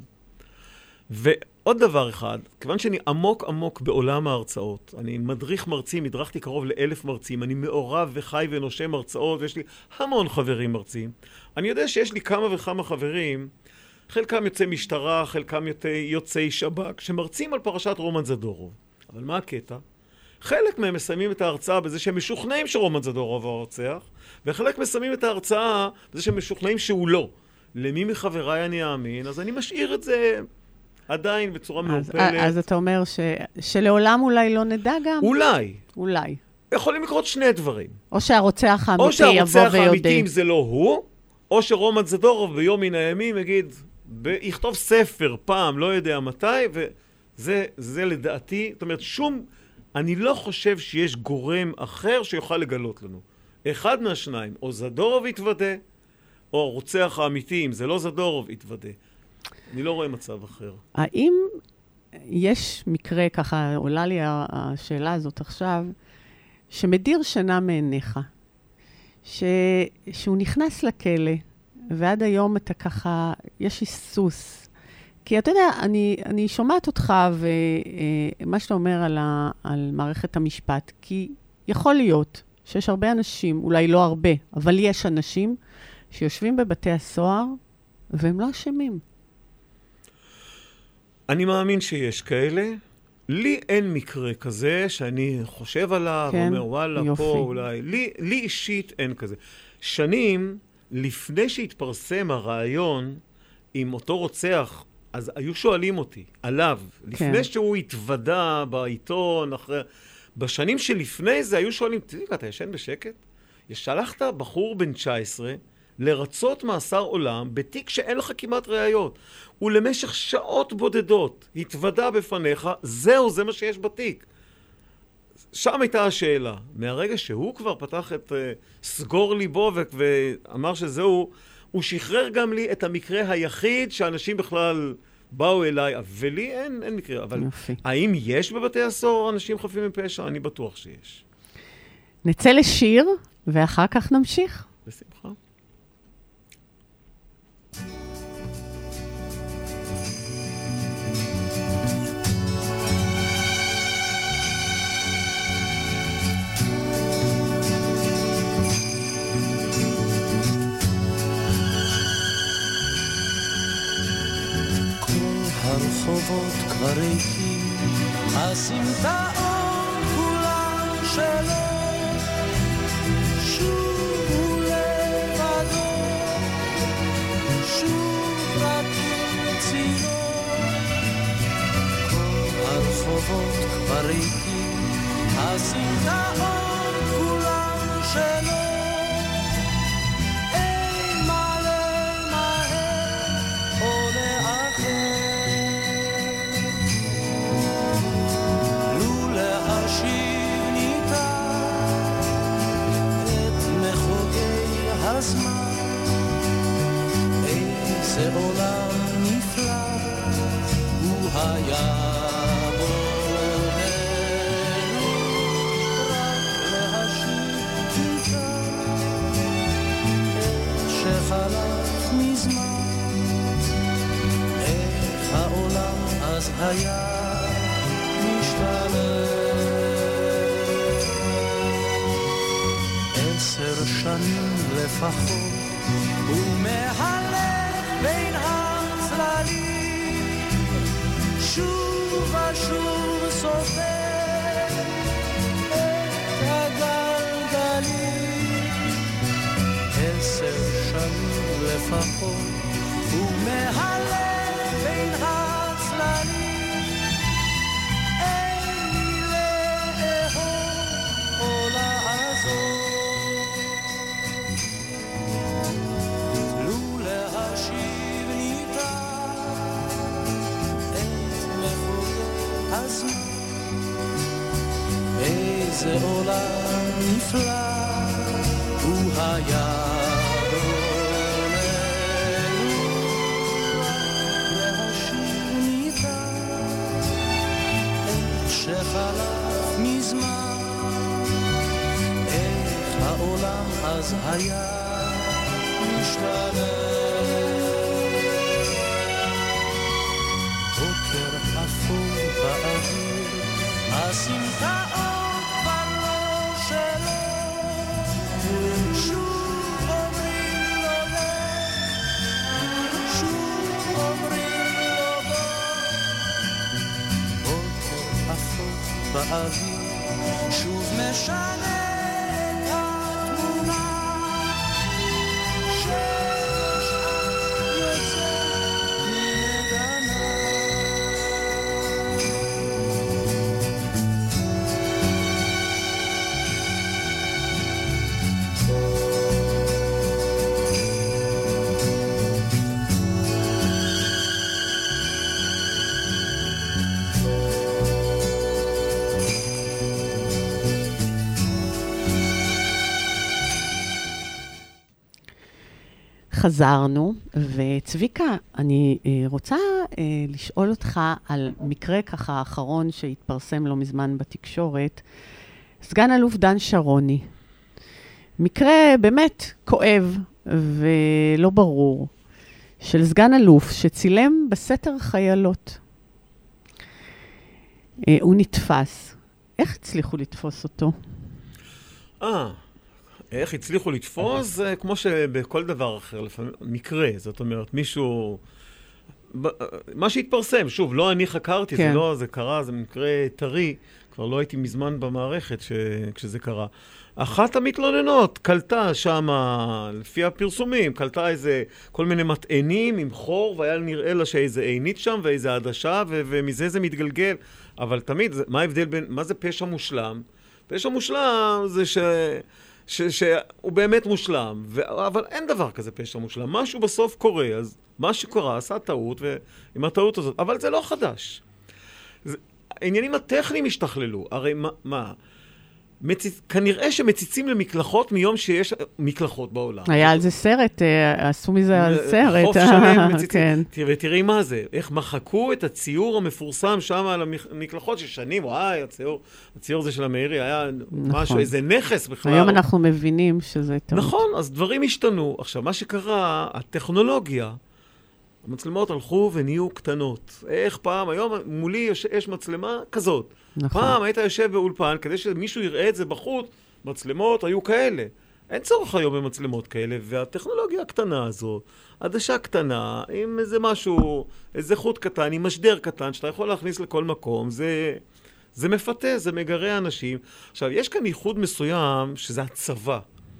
ועוד דבר אחד, כיוון שאני עמוק עמוק בעולם ההרצאות, אני מדריך מרצים, הדרכתי קרוב לאלף מרצים, אני מעורב וחי ונושם הרצאות, ויש לי המון חברים מרצים. אני יודע שיש לי כמה וכמה חברים, חלקם יוצאי משטרה, חלקם יוצאי שב"כ, שמרצים על פרשת רומן זדורוב. אבל מה הקטע? חלק מהם מסיימים את ההרצאה בזה שהם משוכנעים שרומן זדורוב הוא הרוצח, וחלק מסיימים את ההרצאה בזה שהם משוכנעים שהוא לא. למי מחבריי אני אאמין? אז אני משאיר את זה עדיין בצורה מעופלת. אז אתה אומר ש... שלעולם אולי לא נדע גם? אולי. אולי. יכולים לקרות שני דברים. או שהרוצח האמיתי יבוא ויודה. או שהרוצח האמיתי אם זה לא הוא, או שרומן זדורוב ביום מן הימים יגיד, ב... יכתוב ספר פעם, לא יודע מתי, וזה זה לדעתי, זאת אומרת, שום... אני לא חושב שיש גורם אחר שיוכל לגלות לנו. אחד מהשניים, או זדורוב יתוודה, או הרוצח האמיתי, אם זה לא זדורוב, יתוודה. אני לא רואה מצב אחר. האם יש מקרה, ככה עולה לי השאלה הזאת עכשיו, שמדיר שנה מעיניך, ש... שהוא נכנס לכלא, ועד היום אתה ככה, יש היסוס, כי אתה יודע, אני, אני שומעת אותך ומה שאתה אומר על, ה, על מערכת המשפט, כי יכול להיות שיש הרבה אנשים, אולי לא הרבה, אבל יש אנשים שיושבים בבתי הסוהר והם לא אשמים. אני מאמין שיש כאלה. לי אין מקרה כזה שאני חושב עליו, כן, אומר וואלה יופי. פה אולי. לי, לי אישית אין כזה. שנים לפני שהתפרסם הרעיון עם אותו רוצח, אז היו שואלים אותי עליו, כן. לפני שהוא התוודע בעיתון, אחרי... בשנים שלפני זה היו שואלים, תראי, אתה ישן בשקט? שלחת בחור בן תשע עשרה לרצות מאסר עולם בתיק שאין לך כמעט ראיות. ולמשך שעות בודדות התוודע בפניך, זהו, זה מה שיש בתיק. שם הייתה השאלה. מהרגע שהוא כבר פתח את uh, סגור ליבו ו- ואמר שזהו, הוא שחרר גם לי את המקרה היחיד שאנשים בכלל באו אליי, ולי אין, אין מקרה. אבל יופי. האם יש בבתי הסוהר אנשים חפים מפשע? אני בטוח שיש. נצא לשיר, ואחר כך נמשיך. בשמחה. הרחובות כבר ריקים, הסמטאות כולן שלו, שוב הוא לבדו, שוב רק צירו, כל הרחובות כבר ריקים, הסמטאות כולן שלו. איזה עולם נפלא הוא היה בוננו, רק להשיב איתה את שחלף מזמן. איך העולם אז היה משתנה. עשר שנים לפחות ומהלך בין הצללים, שוב ושוב סופר את הגלגלים. עשר שנים לפחות ומהלך בין הצללים, אין לי לאהוב או לעזור. איזה עולם נפלא הוא היה בוננו, להשיב ניתה את שחלף מזמן. איך העולם אז היה משתנה. בוקר אפור באוויר, הסמטאות כבר לא שלו, שוב אומרים לו לך, שוב אומרים לו בוא. בוקר אפור באוויר, שוב משנה את התמונה, ששעת יוצא מנגנה. חזרנו, וצביקה, אני רוצה לשאול אותך על מקרה ככה האחרון שהתפרסם לא מזמן בתקשורת, סגן אלוף דן שרוני. מקרה באמת כואב ולא ברור, של סגן אלוף שצילם בסתר חיילות. הוא נתפס. איך הצליחו לתפוס אותו? אה, איך הצליחו לתפוס? זה כמו שבכל דבר אחר, לפעמים, מקרה, זאת אומרת, מישהו... מה שהתפרסם, שוב, לא אני חקרתי, כן. זה לא, זה קרה, זה מקרה טרי, כבר לא הייתי מזמן במערכת ש... כשזה קרה. אחת המתלוננות קלטה שם, לפי הפרסומים, קלטה איזה כל מיני מטענים עם חור, והיה נראה לה שאיזה עינית שם ואיזה עדשה, ו... ומזה זה מתגלגל. אבל תמיד, זה... מה ההבדל בין... מה זה פשע מושלם? פשע מושלם זה ש... ש... שהוא באמת מושלם, ו... אבל אין דבר כזה פשע מושלם. משהו בסוף קורה, אז מה שקורה עשה טעות, ועם הטעות הזאת, אבל זה לא חדש. זה... העניינים הטכניים השתכללו, הרי מה... מה? מציצ... כנראה שמציצים למקלחות מיום שיש מקלחות בעולם. היה על זה סרט, עשו מזה על סרט. חוף שלם מציצים. ותראי מה זה, איך מחקו את הציור המפורסם שם על המקלחות ששנים, וואי, הציור, הציור הזה של המאירי היה משהו, איזה נכס בכלל. היום אנחנו מבינים שזה טעות. נכון, אז דברים השתנו. עכשיו, מה שקרה, הטכנולוגיה, המצלמות הלכו ונהיו קטנות. איך פעם, היום מולי יש, יש מצלמה כזאת. נכון. פעם היית יושב באולפן, כדי שמישהו יראה את זה בחוץ, מצלמות היו כאלה. אין צורך היום במצלמות כאלה, והטכנולוגיה הקטנה הזו, עדשה קטנה, עם איזה משהו, איזה חוט קטן, עם משדר קטן, שאתה יכול להכניס לכל מקום, זה, זה מפתה, זה מגרה אנשים. עכשיו, יש כאן ייחוד מסוים, שזה הצבא.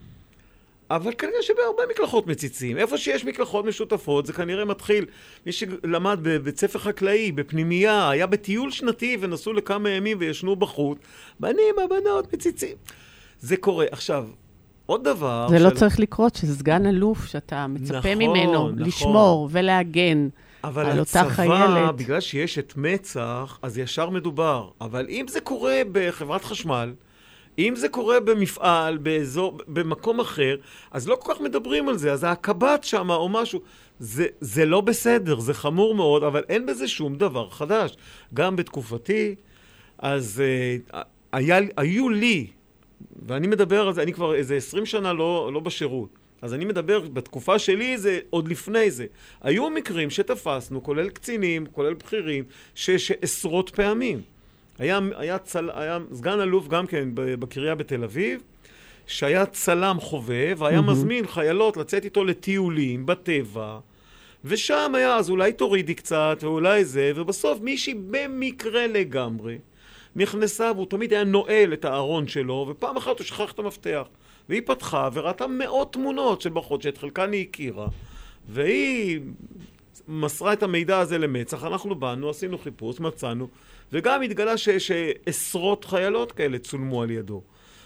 אבל כנראה שבהרבה מקלחות מציצים. איפה שיש מקלחות משותפות, זה כנראה מתחיל. מי שלמד בבית ספר חקלאי, בפנימייה, היה בטיול שנתי ונסעו לכמה ימים וישנו בחוץ. בנים, הבנות, מציצים. זה קורה. עכשיו, עוד דבר... זה של... לא צריך לקרות, שזה סגן אלוף, שאתה מצפה נכון, ממנו נכון. לשמור ולהגן על אותה חיילת. אבל הצבא, בגלל שיש את מצח, אז ישר מדובר. אבל אם זה קורה בחברת חשמל, אם זה קורה במפעל, באזור, במקום אחר, אז לא כל כך מדברים על זה, אז הקב"ט שם או משהו, זה, זה לא בסדר, זה חמור מאוד, אבל אין בזה שום דבר חדש. גם בתקופתי, אז uh, היה, היו לי, ואני מדבר על זה, אני כבר איזה עשרים שנה לא, לא בשירות, אז אני מדבר, בתקופה שלי זה עוד לפני זה. היו מקרים שתפסנו, כולל קצינים, כולל בכירים, ש, שעשרות פעמים. היה, היה, צל, היה סגן אלוף גם כן בקריה בתל אביב, שהיה צלם חובב, והיה mm-hmm. מזמין חיילות לצאת איתו לטיולים בטבע, ושם היה, אז אולי תורידי קצת, ואולי זה, ובסוף מישהי במקרה לגמרי נכנסה, והוא תמיד היה נועל את הארון שלו, ופעם אחת הוא שכח את המפתח, והיא פתחה וראתה מאות תמונות של בחורות שאת חלקן היא הכירה, והיא מסרה את המידע הזה למצח, אנחנו באנו, עשינו חיפוש, מצאנו, וגם התגלה ש- שעשרות חיילות כאלה צולמו על ידו.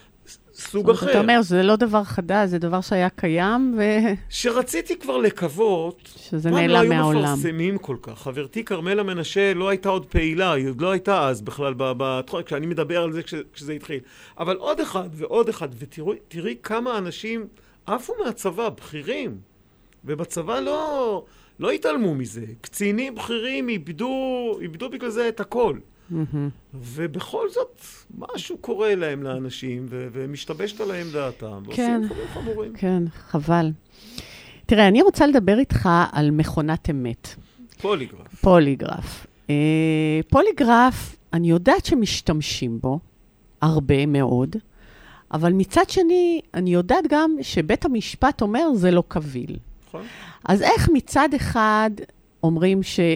סוג אחר. אתה אומר, זה לא דבר חדש, זה דבר שהיה קיים ו... שרציתי כבר לקוות, שזה נעלם מהעולם. לא היו מפרסמים כל כך. חברתי קרמלה מנשה לא הייתה עוד פעילה, היא עוד לא הייתה אז בכלל, בתחום, כשאני מדבר על זה כש, כשזה התחיל. אבל עוד אחד ועוד אחד, ותראי כמה אנשים עפו מהצבא, בכירים, ובצבא לא... לא התעלמו מזה. קצינים בכירים איבדו, איבדו בגלל זה את הכל. Mm-hmm. ובכל זאת, משהו קורה להם לאנשים, ו- ומשתבשת עליהם דעתם. כן, חמורים. כן, חבל. תראה, אני רוצה לדבר איתך על מכונת אמת. פוליגרף. פוליגרף. אה, פוליגרף, אני יודעת שמשתמשים בו, הרבה מאוד, אבל מצד שני, אני יודעת גם שבית המשפט אומר, זה לא קביל. נכון. אז איך מצד אחד אומרים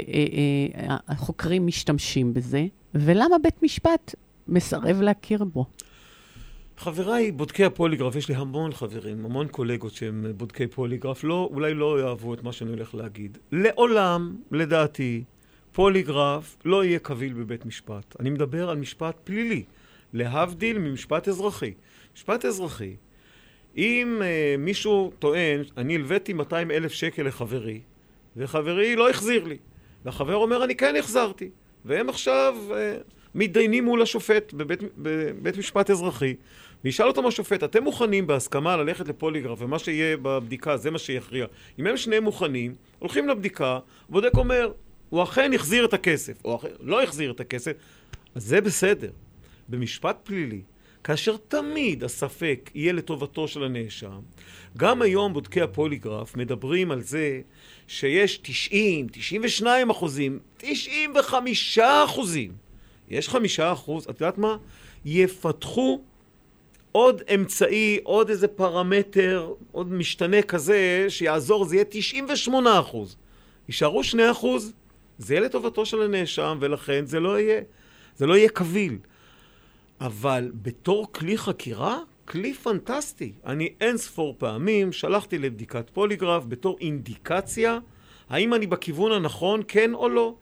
שהחוקרים משתמשים בזה, ולמה בית משפט מסרב להכיר בו? חבריי, בודקי הפוליגרף, יש לי המון חברים, המון קולגות שהם בודקי פוליגרף, לא, אולי לא יאהבו את מה שאני הולך להגיד. לעולם, לדעתי, פוליגרף לא יהיה קביל בבית משפט. אני מדבר על משפט פלילי, להבדיל ממשפט אזרחי. משפט אזרחי, אם uh, מישהו טוען, אני הלוויתי מאתיים אלף שקל לחברי, וחברי לא החזיר לי, והחבר אומר, אני כן החזרתי, והם עכשיו uh, מתדיינים מול השופט בבית, בבית משפט אזרחי, וישאל אותם השופט, אתם מוכנים בהסכמה ללכת לפוליגרף, ומה שיהיה בבדיקה, זה מה שיכריע. אם הם שניהם מוכנים, הולכים לבדיקה, בודק אומר, הוא אכן החזיר את הכסף, או אכן לא החזיר את הכסף, אז זה בסדר. במשפט פלילי, כאשר תמיד הספק יהיה לטובתו של הנאשם, גם היום בודקי הפוליגרף מדברים על זה שיש תשעים, תשעים ושניים אחוזים, תשעים וחמישה אחוזים, יש חמישה אחוז, את יודעת מה? יפתחו עוד אמצעי, עוד איזה פרמטר, עוד משתנה כזה שיעזור, זה יהיה תשעים ושמונה אחוז. יישארו שני אחוז, זה יהיה לטובתו של הנאשם, ולכן זה לא יהיה, זה לא יהיה קביל. אבל בתור כלי חקירה, כלי פנטסטי. אני אין ספור פעמים שלחתי לבדיקת פוליגרף בתור אינדיקציה, האם אני בכיוון הנכון, כן או לא.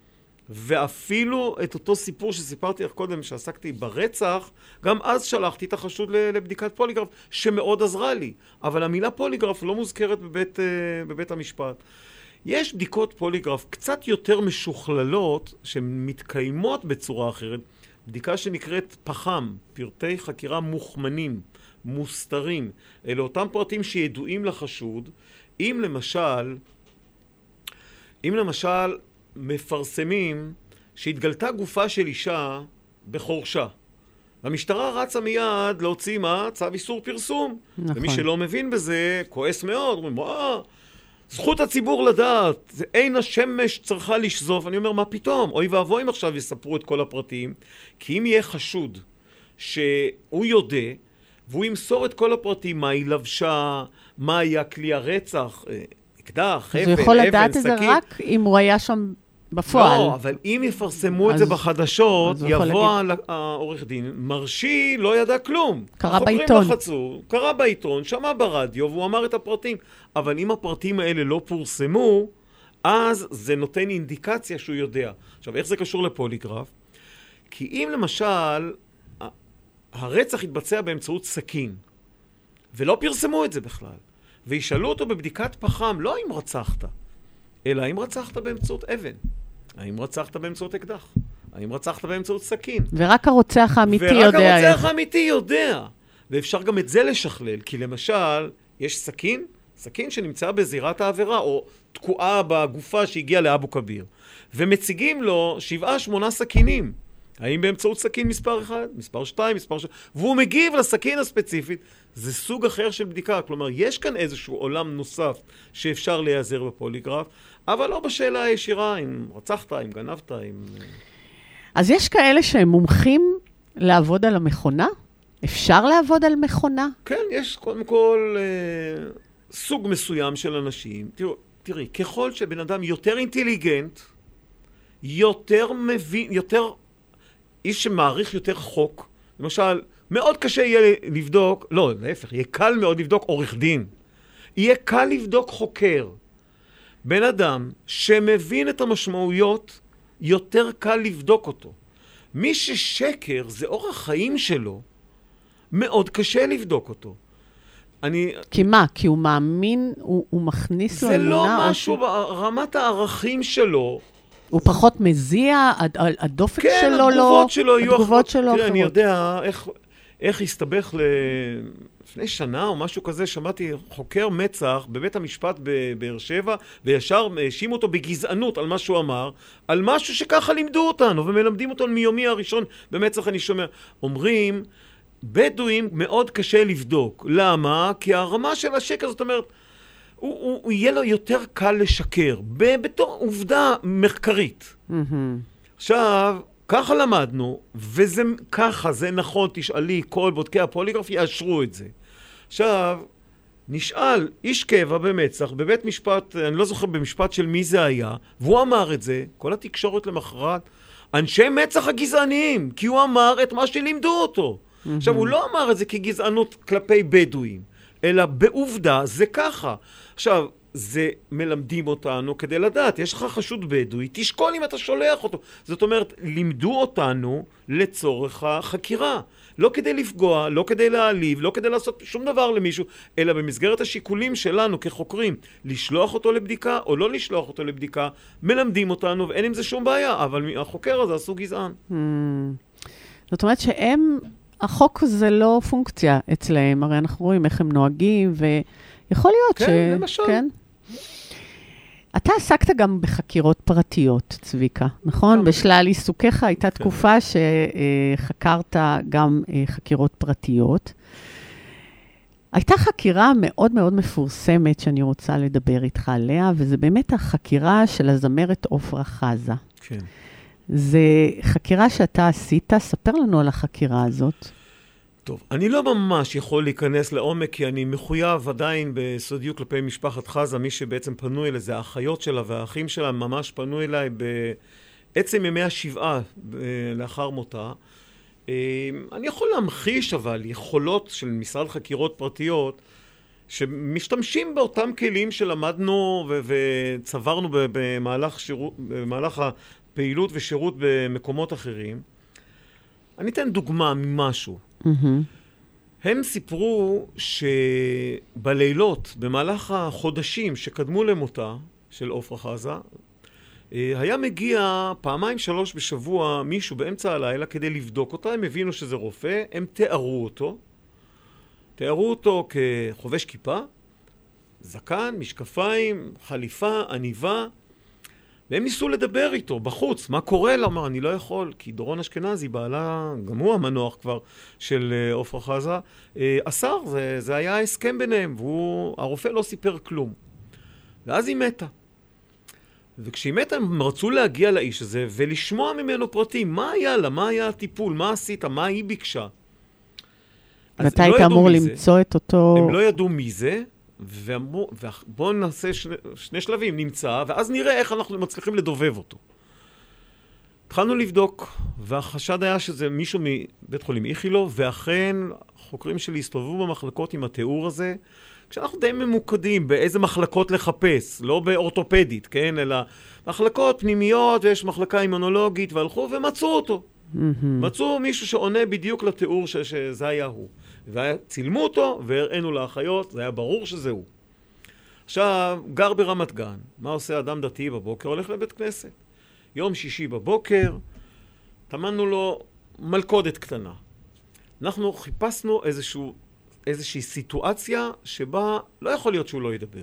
ואפילו את אותו סיפור שסיפרתי לך קודם, שעסקתי ברצח, גם אז שלחתי את החשוד לבדיקת פוליגרף, שמאוד עזרה לי. אבל המילה פוליגרף לא מוזכרת בבית, בבית המשפט. יש בדיקות פוליגרף קצת יותר משוכללות, שמתקיימות בצורה אחרת, בדיקה שנקראת פחם, פרטי חקירה מוכמנים, מוסתרים. אלה אותם פרטים שידועים לחשוד, אם למשל, אם למשל מפרסמים שהתגלתה גופה של אישה בחורשה. המשטרה רצה מיד להוציא מה? צו איסור פרסום. נכון. ומי שלא מבין בזה, כועס מאוד, אומרים, מה? זכות הציבור לדעת, זה אין השמש צריכה לשזוף. אני אומר, מה פתאום? אוי ואבוי אם עכשיו יספרו את כל הפרטים, כי אם יהיה חשוד שהוא יודע, והוא ימסור את כל הפרטים, מה היא לבשה, מה היה כלי הרצח, אקדח, אז אבן, הוא יכול אבן, לדעת את זה סכין. רק אם הוא היה שם בפועל. לא, אבל אם יפרסמו את אז- זה בחדשות, אז הוא יכול יבוא להגיד... העורך דין, מרשי לא ידע כלום. קרא בעיתון. החוקרים לחצו, קרא בעיתון, שמע ברדיו, והוא אמר את הפרטים. אבל אם הפרטים האלה לא פורסמו, אז זה נותן אינדיקציה שהוא יודע. עכשיו, איך זה קשור לפוליגרף? כי אם למשל, הרצח התבצע באמצעות סכין, ולא פרסמו את זה בכלל, וישאלו אותו בבדיקת פחם, לא אם רצחת, אלא האם רצחת באמצעות אבן, האם רצחת באמצעות אקדח, האם רצחת באמצעות סכין. ורק הרוצח האמיתי יודע ורק הרוצח איך. האמיתי יודע. ואפשר גם את זה לשכלל, כי למשל, יש סכין, סכין שנמצא בזירת העבירה, או תקועה בגופה שהגיעה לאבו כביר, ומציגים לו שבעה, שמונה סכינים. האם באמצעות סכין מספר אחד, מספר שתיים, מספר שתיים, והוא מגיב לסכין הספציפית, זה סוג אחר של בדיקה. כלומר, יש כאן איזשהו עולם נוסף שאפשר להיעזר בפוליגרף, אבל לא בשאלה הישירה, אם רצחת, אם גנבת, אם... אז יש כאלה שהם מומחים לעבוד על המכונה? אפשר לעבוד על מכונה? כן, יש קודם כל אה, סוג מסוים של אנשים. תראו, תראי, ככל שבן אדם יותר אינטליגנט, יותר מבין, יותר... איש שמעריך יותר חוק, למשל, מאוד קשה יהיה לבדוק, לא, להפך, יהיה קל מאוד לבדוק עורך דין. יהיה קל לבדוק חוקר. בן אדם שמבין את המשמעויות, יותר קל לבדוק אותו. מי ששקר, זה אורח חיים שלו, מאוד קשה לבדוק אותו. אני... כי מה? כי הוא מאמין, הוא, הוא מכניס לו זה אמונה? לא או משהו ש... ברמת הערכים שלו. הוא פחות מזיע? הד- הדופק כן, שלו לא... התגובות שלו יהיו... התגובות שלו תראה, אני אחרות. יודע איך, איך הסתבך ל... לפני שנה או משהו כזה, שמעתי חוקר מצח בבית המשפט בבאר שבע, וישר האשימו אותו בגזענות על מה שהוא אמר, על משהו שככה לימדו אותנו, ומלמדים אותנו מיומי הראשון במצח. אני שומע, אומרים, בדואים מאוד קשה לבדוק. למה? כי הרמה של השקר, זאת אומרת, הוא, הוא, הוא יהיה לו יותר קל לשקר, ב- בתור עובדה מחקרית. מהמם. עכשיו, ככה למדנו, וזה ככה, זה נכון, תשאלי, כל בודקי הפוליגרף יאשרו את זה. עכשיו, נשאל איש קבע במצח, בבית משפט, אני לא זוכר במשפט של מי זה היה, והוא אמר את זה, כל התקשורת למחרת, אנשי מצח הגזעניים, כי הוא אמר את מה שלימדו אותו. Mm-hmm. עכשיו, הוא לא אמר את זה כגזענות כלפי בדואים, אלא בעובדה זה ככה. עכשיו, זה מלמדים אותנו כדי לדעת, יש לך חשוד בדואי, תשקול אם אתה שולח אותו. זאת אומרת, לימדו אותנו לצורך החקירה. לא כדי לפגוע, לא כדי להעליב, לא כדי לעשות שום דבר למישהו, אלא במסגרת השיקולים שלנו כחוקרים, לשלוח אותו לבדיקה או לא לשלוח אותו לבדיקה, מלמדים אותנו, ואין עם זה שום בעיה, אבל החוקר הזה עשו גזען. Hmm. זאת אומרת שהם, החוק זה לא פונקציה אצלהם, הרי אנחנו רואים איך הם נוהגים, ויכול להיות כן, ש... למשל. כן, אתה עסקת גם בחקירות פרטיות, צביקה, נכון? גם. בשלל עיסוקיך הייתה כן. תקופה שחקרת גם אה, חקירות פרטיות. הייתה חקירה מאוד מאוד מפורסמת שאני רוצה לדבר איתך עליה, וזה באמת החקירה של הזמרת עופרה חזה. כן. זה חקירה שאתה עשית, ספר לנו על החקירה הזאת. טוב, אני לא ממש יכול להיכנס לעומק, כי אני מחויב עדיין בסודיות כלפי משפחת חזה. מי שבעצם פנו אליי, זה האחיות שלה והאחים שלה, ממש פנו אליי בעצם ימי השבעה לאחר מותה. אני יכול להמחיש אבל יכולות של משרד חקירות פרטיות, שמשתמשים באותם כלים שלמדנו ו- וצברנו במהלך, שירות, במהלך הפעילות ושירות במקומות אחרים. אני אתן דוגמה ממשהו. Mm-hmm. הם סיפרו שבלילות, במהלך החודשים שקדמו למותה של עופרה חזה, היה מגיע פעמיים שלוש בשבוע מישהו באמצע הלילה כדי לבדוק אותה. הם הבינו שזה רופא, הם תיארו אותו. תיארו אותו כחובש כיפה, זקן, משקפיים, חליפה, עניבה, והם ניסו לדבר איתו בחוץ. מה קורה לה? אמר, אני לא יכול, כי דורון אשכנזי, בעלה, גם הוא המנוח כבר של עופרה חזה, אסר, זה, זה היה הסכם ביניהם, והרופא לא סיפר כלום. ואז היא מתה. וכשהיא מתה, הם רצו להגיע לאיש הזה ולשמוע ממנו פרטים. מה היה לה? מה היה הטיפול? מה עשית? מה היא ביקשה? ואתה היית אמור למצוא את אותו... הם לא ידעו מי זה, ואמרו, בואו נעשה שני, שני שלבים, נמצא, ואז נראה איך אנחנו מצליחים לדובב אותו. התחלנו לבדוק, והחשד היה שזה מישהו מבית חולים איכילו, ואכן חוקרים שלי הסתובבו במחלקות עם התיאור הזה, כשאנחנו די ממוקדים באיזה מחלקות לחפש, לא באורתופדית, כן, אלא מחלקות פנימיות, ויש מחלקה אימונולוגית, והלכו ומצאו אותו. Mm-hmm. מצאו מישהו שעונה בדיוק לתיאור ש- שזה היה הוא. וצילמו אותו, והראינו לאחיות, זה היה ברור שזה הוא. עכשיו, גר ברמת גן, מה עושה אדם דתי בבוקר? הולך לבית כנסת. יום שישי בבוקר, תמנו לו מלכודת קטנה. אנחנו חיפשנו איזשהו, איזושהי סיטואציה שבה לא יכול להיות שהוא לא ידבר.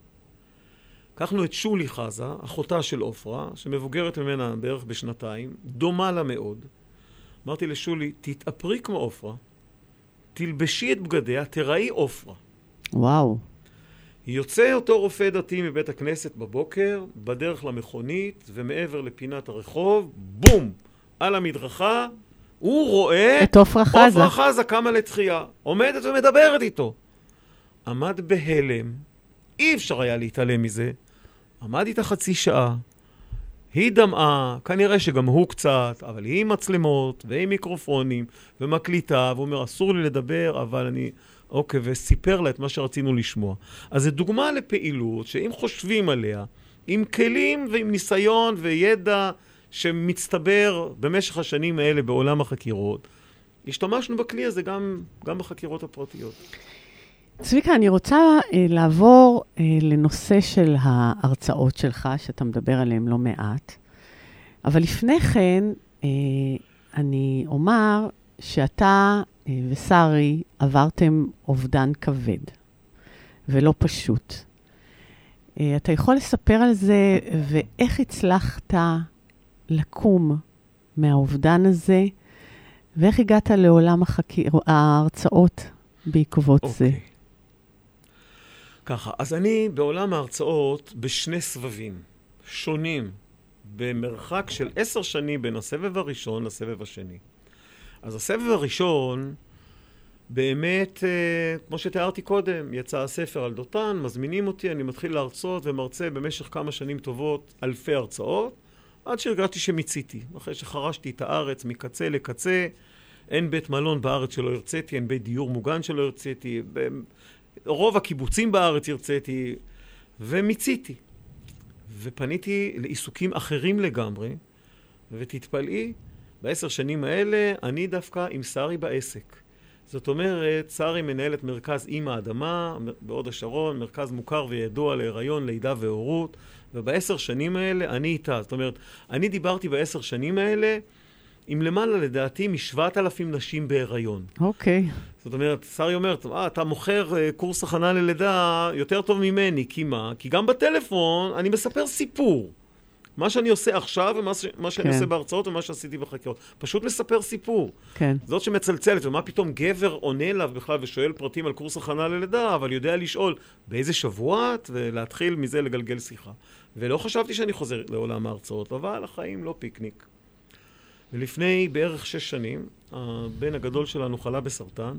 לקחנו את שולי חזה, אחותה של אופרה, שמבוגרת ממנה בערך בשנתיים, דומה לה מאוד. אמרתי לשולי, תתאפרי כמו אופרה, תלבשי את בגדיה, תראי אופרה. וואו. יוצא אותו רופא דתי מבית הכנסת בבוקר, בדרך למכונית, ומעבר לפינת הרחוב, בום! על המדרכה, הוא רואה... את אופרה חזה. אופרה חזה קמה לתחייה, עומדת ומדברת איתו. עמד בהלם, אי אפשר היה להתעלם מזה, עמד איתה חצי שעה, היא דמעה, כנראה שגם הוא קצת, אבל היא עם מצלמות, ועם מיקרופונים, ומקליטה, והוא אומר, אסור לי לדבר, אבל אני... אוקיי, וסיפר לה את מה שרצינו לשמוע. אז זו דוגמה לפעילות שאם חושבים עליה, עם כלים ועם ניסיון וידע שמצטבר במשך השנים האלה בעולם החקירות, השתמשנו בכלי הזה גם, גם בחקירות הפרטיות. צביקה, אני רוצה אה, לעבור אה, לנושא של ההרצאות שלך, שאתה מדבר עליהן לא מעט. אבל לפני כן, אה, אני אומר שאתה אה, ושרי עברתם אובדן כבד, ולא פשוט. אה, אתה יכול לספר על זה, ואיך הצלחת לקום מהאובדן הזה, ואיך הגעת לעולם החקיר... ההרצאות בעקבות okay. זה? ככה, אז אני בעולם ההרצאות בשני סבבים שונים, במרחק של עשר שנים בין הסבב הראשון לסבב השני. אז הסבב הראשון, באמת, כמו שתיארתי קודם, יצא הספר על דותן, מזמינים אותי, אני מתחיל להרצות ומרצה במשך כמה שנים טובות אלפי הרצאות, עד שהרגשתי שמיציתי. אחרי שחרשתי את הארץ מקצה לקצה, אין בית מלון בארץ שלא הרציתי, אין בית דיור מוגן שלא הרציתי, רוב הקיבוצים בארץ הרציתי, ומיציתי. ופניתי לעיסוקים אחרים לגמרי, ותתפלאי, בעשר שנים האלה אני דווקא עם שרי בעסק. זאת אומרת, שרי מנהלת מרכז עם האדמה, בעוד השרון, מרכז מוכר וידוע להיריון, לידה והורות, ובעשר שנים האלה אני איתה. זאת אומרת, אני דיברתי בעשר שנים האלה עם למעלה לדעתי משבעת אלפים נשים בהיריון. אוקיי. זאת אומרת, שרי אומרת, אה, אתה מוכר uh, קורס הכנה ללידה יותר טוב ממני, כי מה? כי גם בטלפון אני מספר סיפור. מה שאני עושה עכשיו ומה ש... מה שאני כן. עושה בהרצאות ומה שעשיתי בחקירות. פשוט מספר סיפור. כן. זאת שמצלצלת, ומה פתאום גבר עונה אליו בכלל ושואל פרטים על קורס הכנה ללידה, אבל יודע לשאול באיזה שבוע את, ולהתחיל מזה לגלגל שיחה. ולא חשבתי שאני חוזר לעולם ההרצאות, אבל החיים לא פיקניק. ולפני בערך שש שנים, הבן הגדול שלנו חלה בסרטן,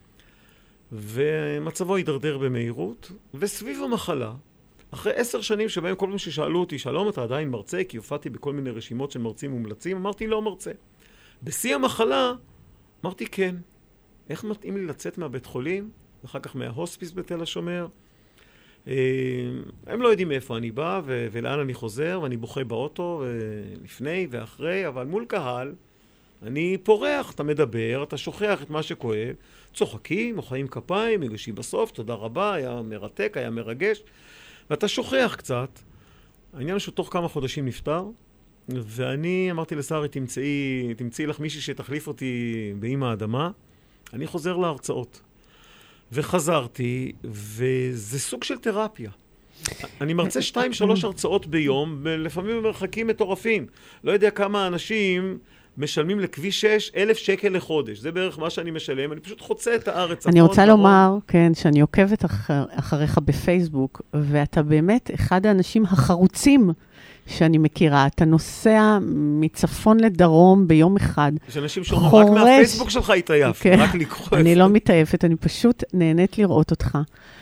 ומצבו הידרדר במהירות, וסביב המחלה, אחרי עשר שנים שבהם כל פעם ששאלו אותי, שלום, אתה עדיין מרצה? כי הופעתי בכל מיני רשימות של מרצים מומלצים, אמרתי, לא מרצה. בשיא המחלה, אמרתי, כן. איך מתאים לי לצאת מהבית חולים, ואחר כך מההוספיס בתל השומר? הם לא יודעים מאיפה אני בא ו- ולאן אני חוזר, ואני בוכה באוטו לפני ואחרי, אבל מול קהל, אני פורח, אתה מדבר, אתה שוכח את מה שכואב, צוחקים, מוחאים כפיים, מגשים בסוף, תודה רבה, היה מרתק, היה מרגש, ואתה שוכח קצת. העניין שהוא תוך כמה חודשים נפטר, ואני אמרתי לשרי, תמצאי, תמצאי לך מישהי שתחליף אותי באמא האדמה, אני חוזר להרצאות. וחזרתי, וזה סוג של תרפיה. אני מרצה שתיים, שלוש הרצאות ביום, לפעמים במרחקים מטורפים. לא יודע כמה אנשים משלמים לכביש שש אלף שקל לחודש. זה בערך מה שאני משלם. אני פשוט חוצה את הארץ. אני רוצה לומר, כן, שאני עוקבת אחריך בפייסבוק, ואתה באמת אחד האנשים החרוצים שאני מכירה. אתה נוסע מצפון לדרום ביום אחד. יש אנשים שאומרים, רק מהפייסבוק שלך התעייף, רק לקרוא. אני לא מתעייפת, אני פשוט נהנית לראות אותך.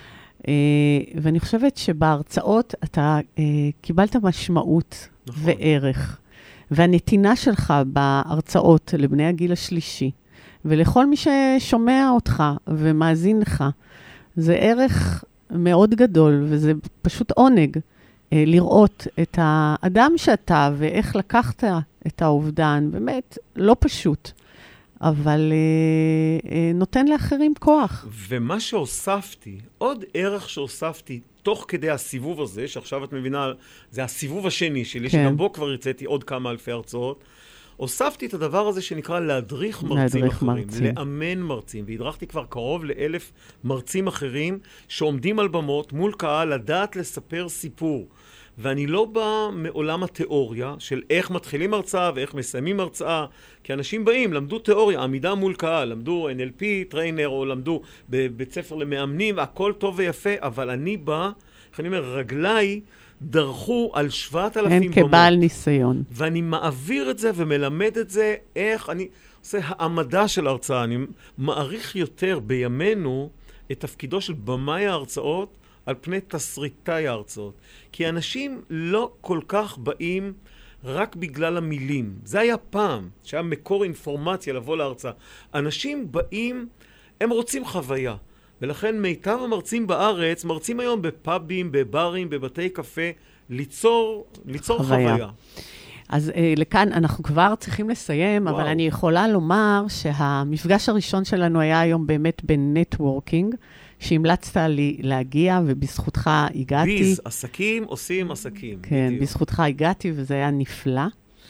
ואני חושבת שבהרצאות אתה קיבלת משמעות וערך. והנתינה שלך בהרצאות לבני הגיל השלישי, ולכל מי ששומע אותך ומאזין לך, זה ערך מאוד גדול, וזה פשוט עונג אה, לראות את האדם שאתה, ואיך לקחת את האובדן, באמת לא פשוט, אבל אה, אה, נותן לאחרים כוח. ומה שהוספתי, עוד ערך שהוספתי, תוך כדי הסיבוב הזה, שעכשיו את מבינה, זה הסיבוב השני שלי, כן. שגם בו כבר הרציתי עוד כמה אלפי הרצאות, הוספתי את הדבר הזה שנקרא להדריך מרצים להדריך אחרים, מרצים. לאמן מרצים, והדרכתי כבר קרוב לאלף מרצים אחרים, שעומדים על במות מול קהל, לדעת לספר סיפור. ואני לא בא מעולם התיאוריה של איך מתחילים הרצאה ואיך מסיימים הרצאה, כי אנשים באים, למדו תיאוריה, עמידה מול קהל, למדו אן אל פי טריינר, או למדו בבית ספר למאמנים, הכל טוב ויפה, אבל אני בא, איך אני אומר, רגליי דרכו על שבעת אלפים במות. הם כבעל ניסיון. ואני מעביר את זה ומלמד את זה, איך אני עושה העמדה של הרצאה. אני מעריך יותר בימינו את תפקידו של במאי ההרצאות, על פני תסריטאי ההרצאות. כי אנשים לא כל כך באים רק בגלל המילים. זה היה פעם, שהיה מקור אינפורמציה לבוא להרצאה. אנשים באים, הם רוצים חוויה. ולכן מיטב המרצים בארץ, מרצים היום בפאבים, בברים, בבתי קפה, ליצור, ליצור חוויה. חוויה. אז אה, לכאן אנחנו כבר צריכים לסיים, וואו. אבל אני יכולה לומר שהמפגש הראשון שלנו היה היום באמת בנטוורקינג, שהמלצת לי להגיע, ובזכותך הגעתי. ביז, עסקים עושים עסקים. כן, בדיוק. בזכותך הגעתי, וזה היה נפלא.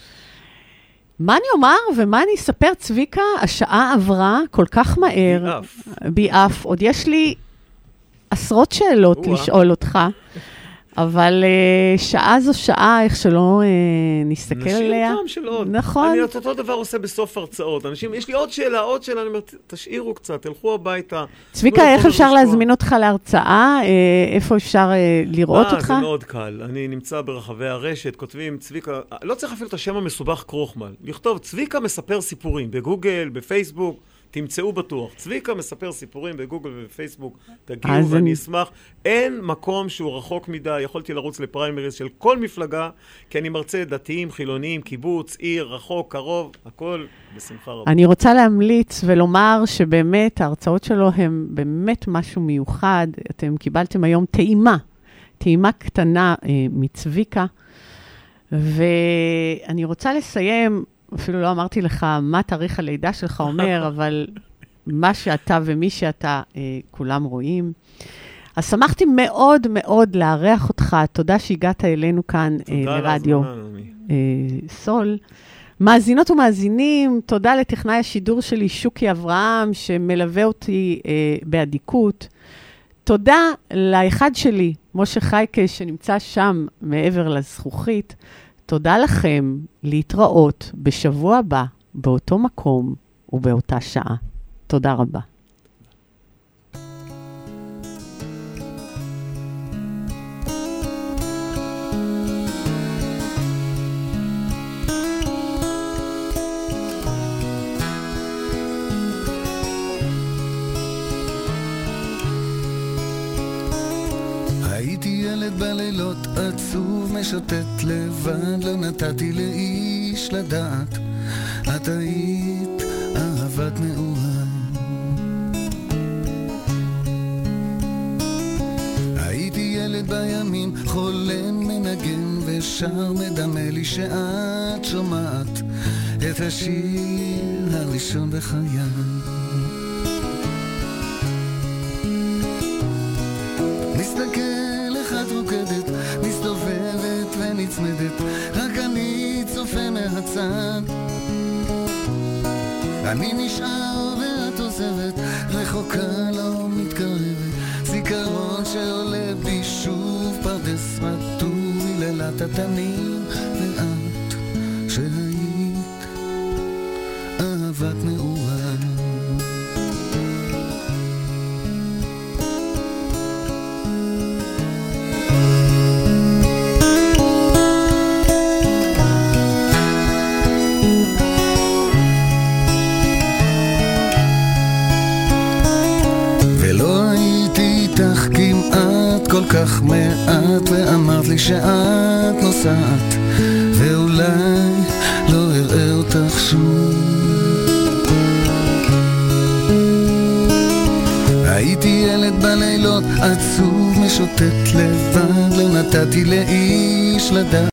מה אני אומר ומה אני אספר, צביקה? השעה עברה כל כך מהר. ביאף. ביאף. עוד יש לי עשרות שאלות ווא. לשאול אותך. אבל uh, שעה זו שעה, איך שלא uh, נסתכל עליה. נשאיר טעם של עוד. נכון. אני אותו דבר עושה בסוף הרצאות. אנשים, יש לי עוד שאלה, עוד שאלה, אני אומר, תשאירו קצת, תלכו הביתה. צביקה, איך אפשר להזמין אותך להרצאה? איפה אפשר לראות אותך? זה מאוד קל. אני נמצא ברחבי הרשת, כותבים צביקה, לא צריך אפילו את השם המסובך קרוחמל. לכתוב, צביקה מספר סיפורים, בגוגל, בפייסבוק, תמצאו בטוח. צביקה מספר סיפורים בגוגל ובפייסבוק, תגיעו ואני אשמח. אין מקום שהוא רחוק מדי, יכולתי לרוץ לפריימריז של כל מפלגה, כי אני מרצה דתיים, חילוניים, קיבוץ, עיר, רחוק, קרוב, הכל בשמחה רבה. אני רוצה להמליץ ולומר שבאמת ההרצאות שלו הן באמת משהו מיוחד. אתם קיבלתם היום טעימה, טעימה קטנה אה, מצביקה, ואני רוצה לסיים, אפילו לא אמרתי לך מה תאריך הלידה שלך אומר, אבל מה שאתה ומי שאתה, אה, כולם רואים. אז שמחתי מאוד מאוד לארח אותך. תודה שהגעת אלינו כאן אה, לרדיו אה, סול. מאזינות ומאזינים, תודה לטכנאי השידור שלי, שוקי אברהם, שמלווה אותי אה, בעדיקות. תודה לאחד שלי, משה חייקה, שנמצא שם מעבר לזכוכית. תודה לכם, להתראות בשבוע הבא, באותו מקום ובאותה שעה. תודה רבה. הייתי ילד בלילות עצוב משוטט לבד, לא נתתי לאיש לדעת, את היית אהבת נעוריי. הייתי ילד בימים חולם מנגן ושר, מדמה לי שאת שומעת את השיר הראשון בחיי. מסתכל איך את רוקדת, מסתובבת ונצמדת, רק אני צופה מהצד. אני נשאר ואת עוזבת, רחוקה לא מתקרבת, זיכרון שעולה בי שוב, פרדס רטובי לילת התנים, ואת שהיית אהבת נעוריי. נוסעת, ואולי לא אראה אותך שוב. הייתי ילד בלילות, עצוב משוטט לבד, לא נתתי לאיש לדעת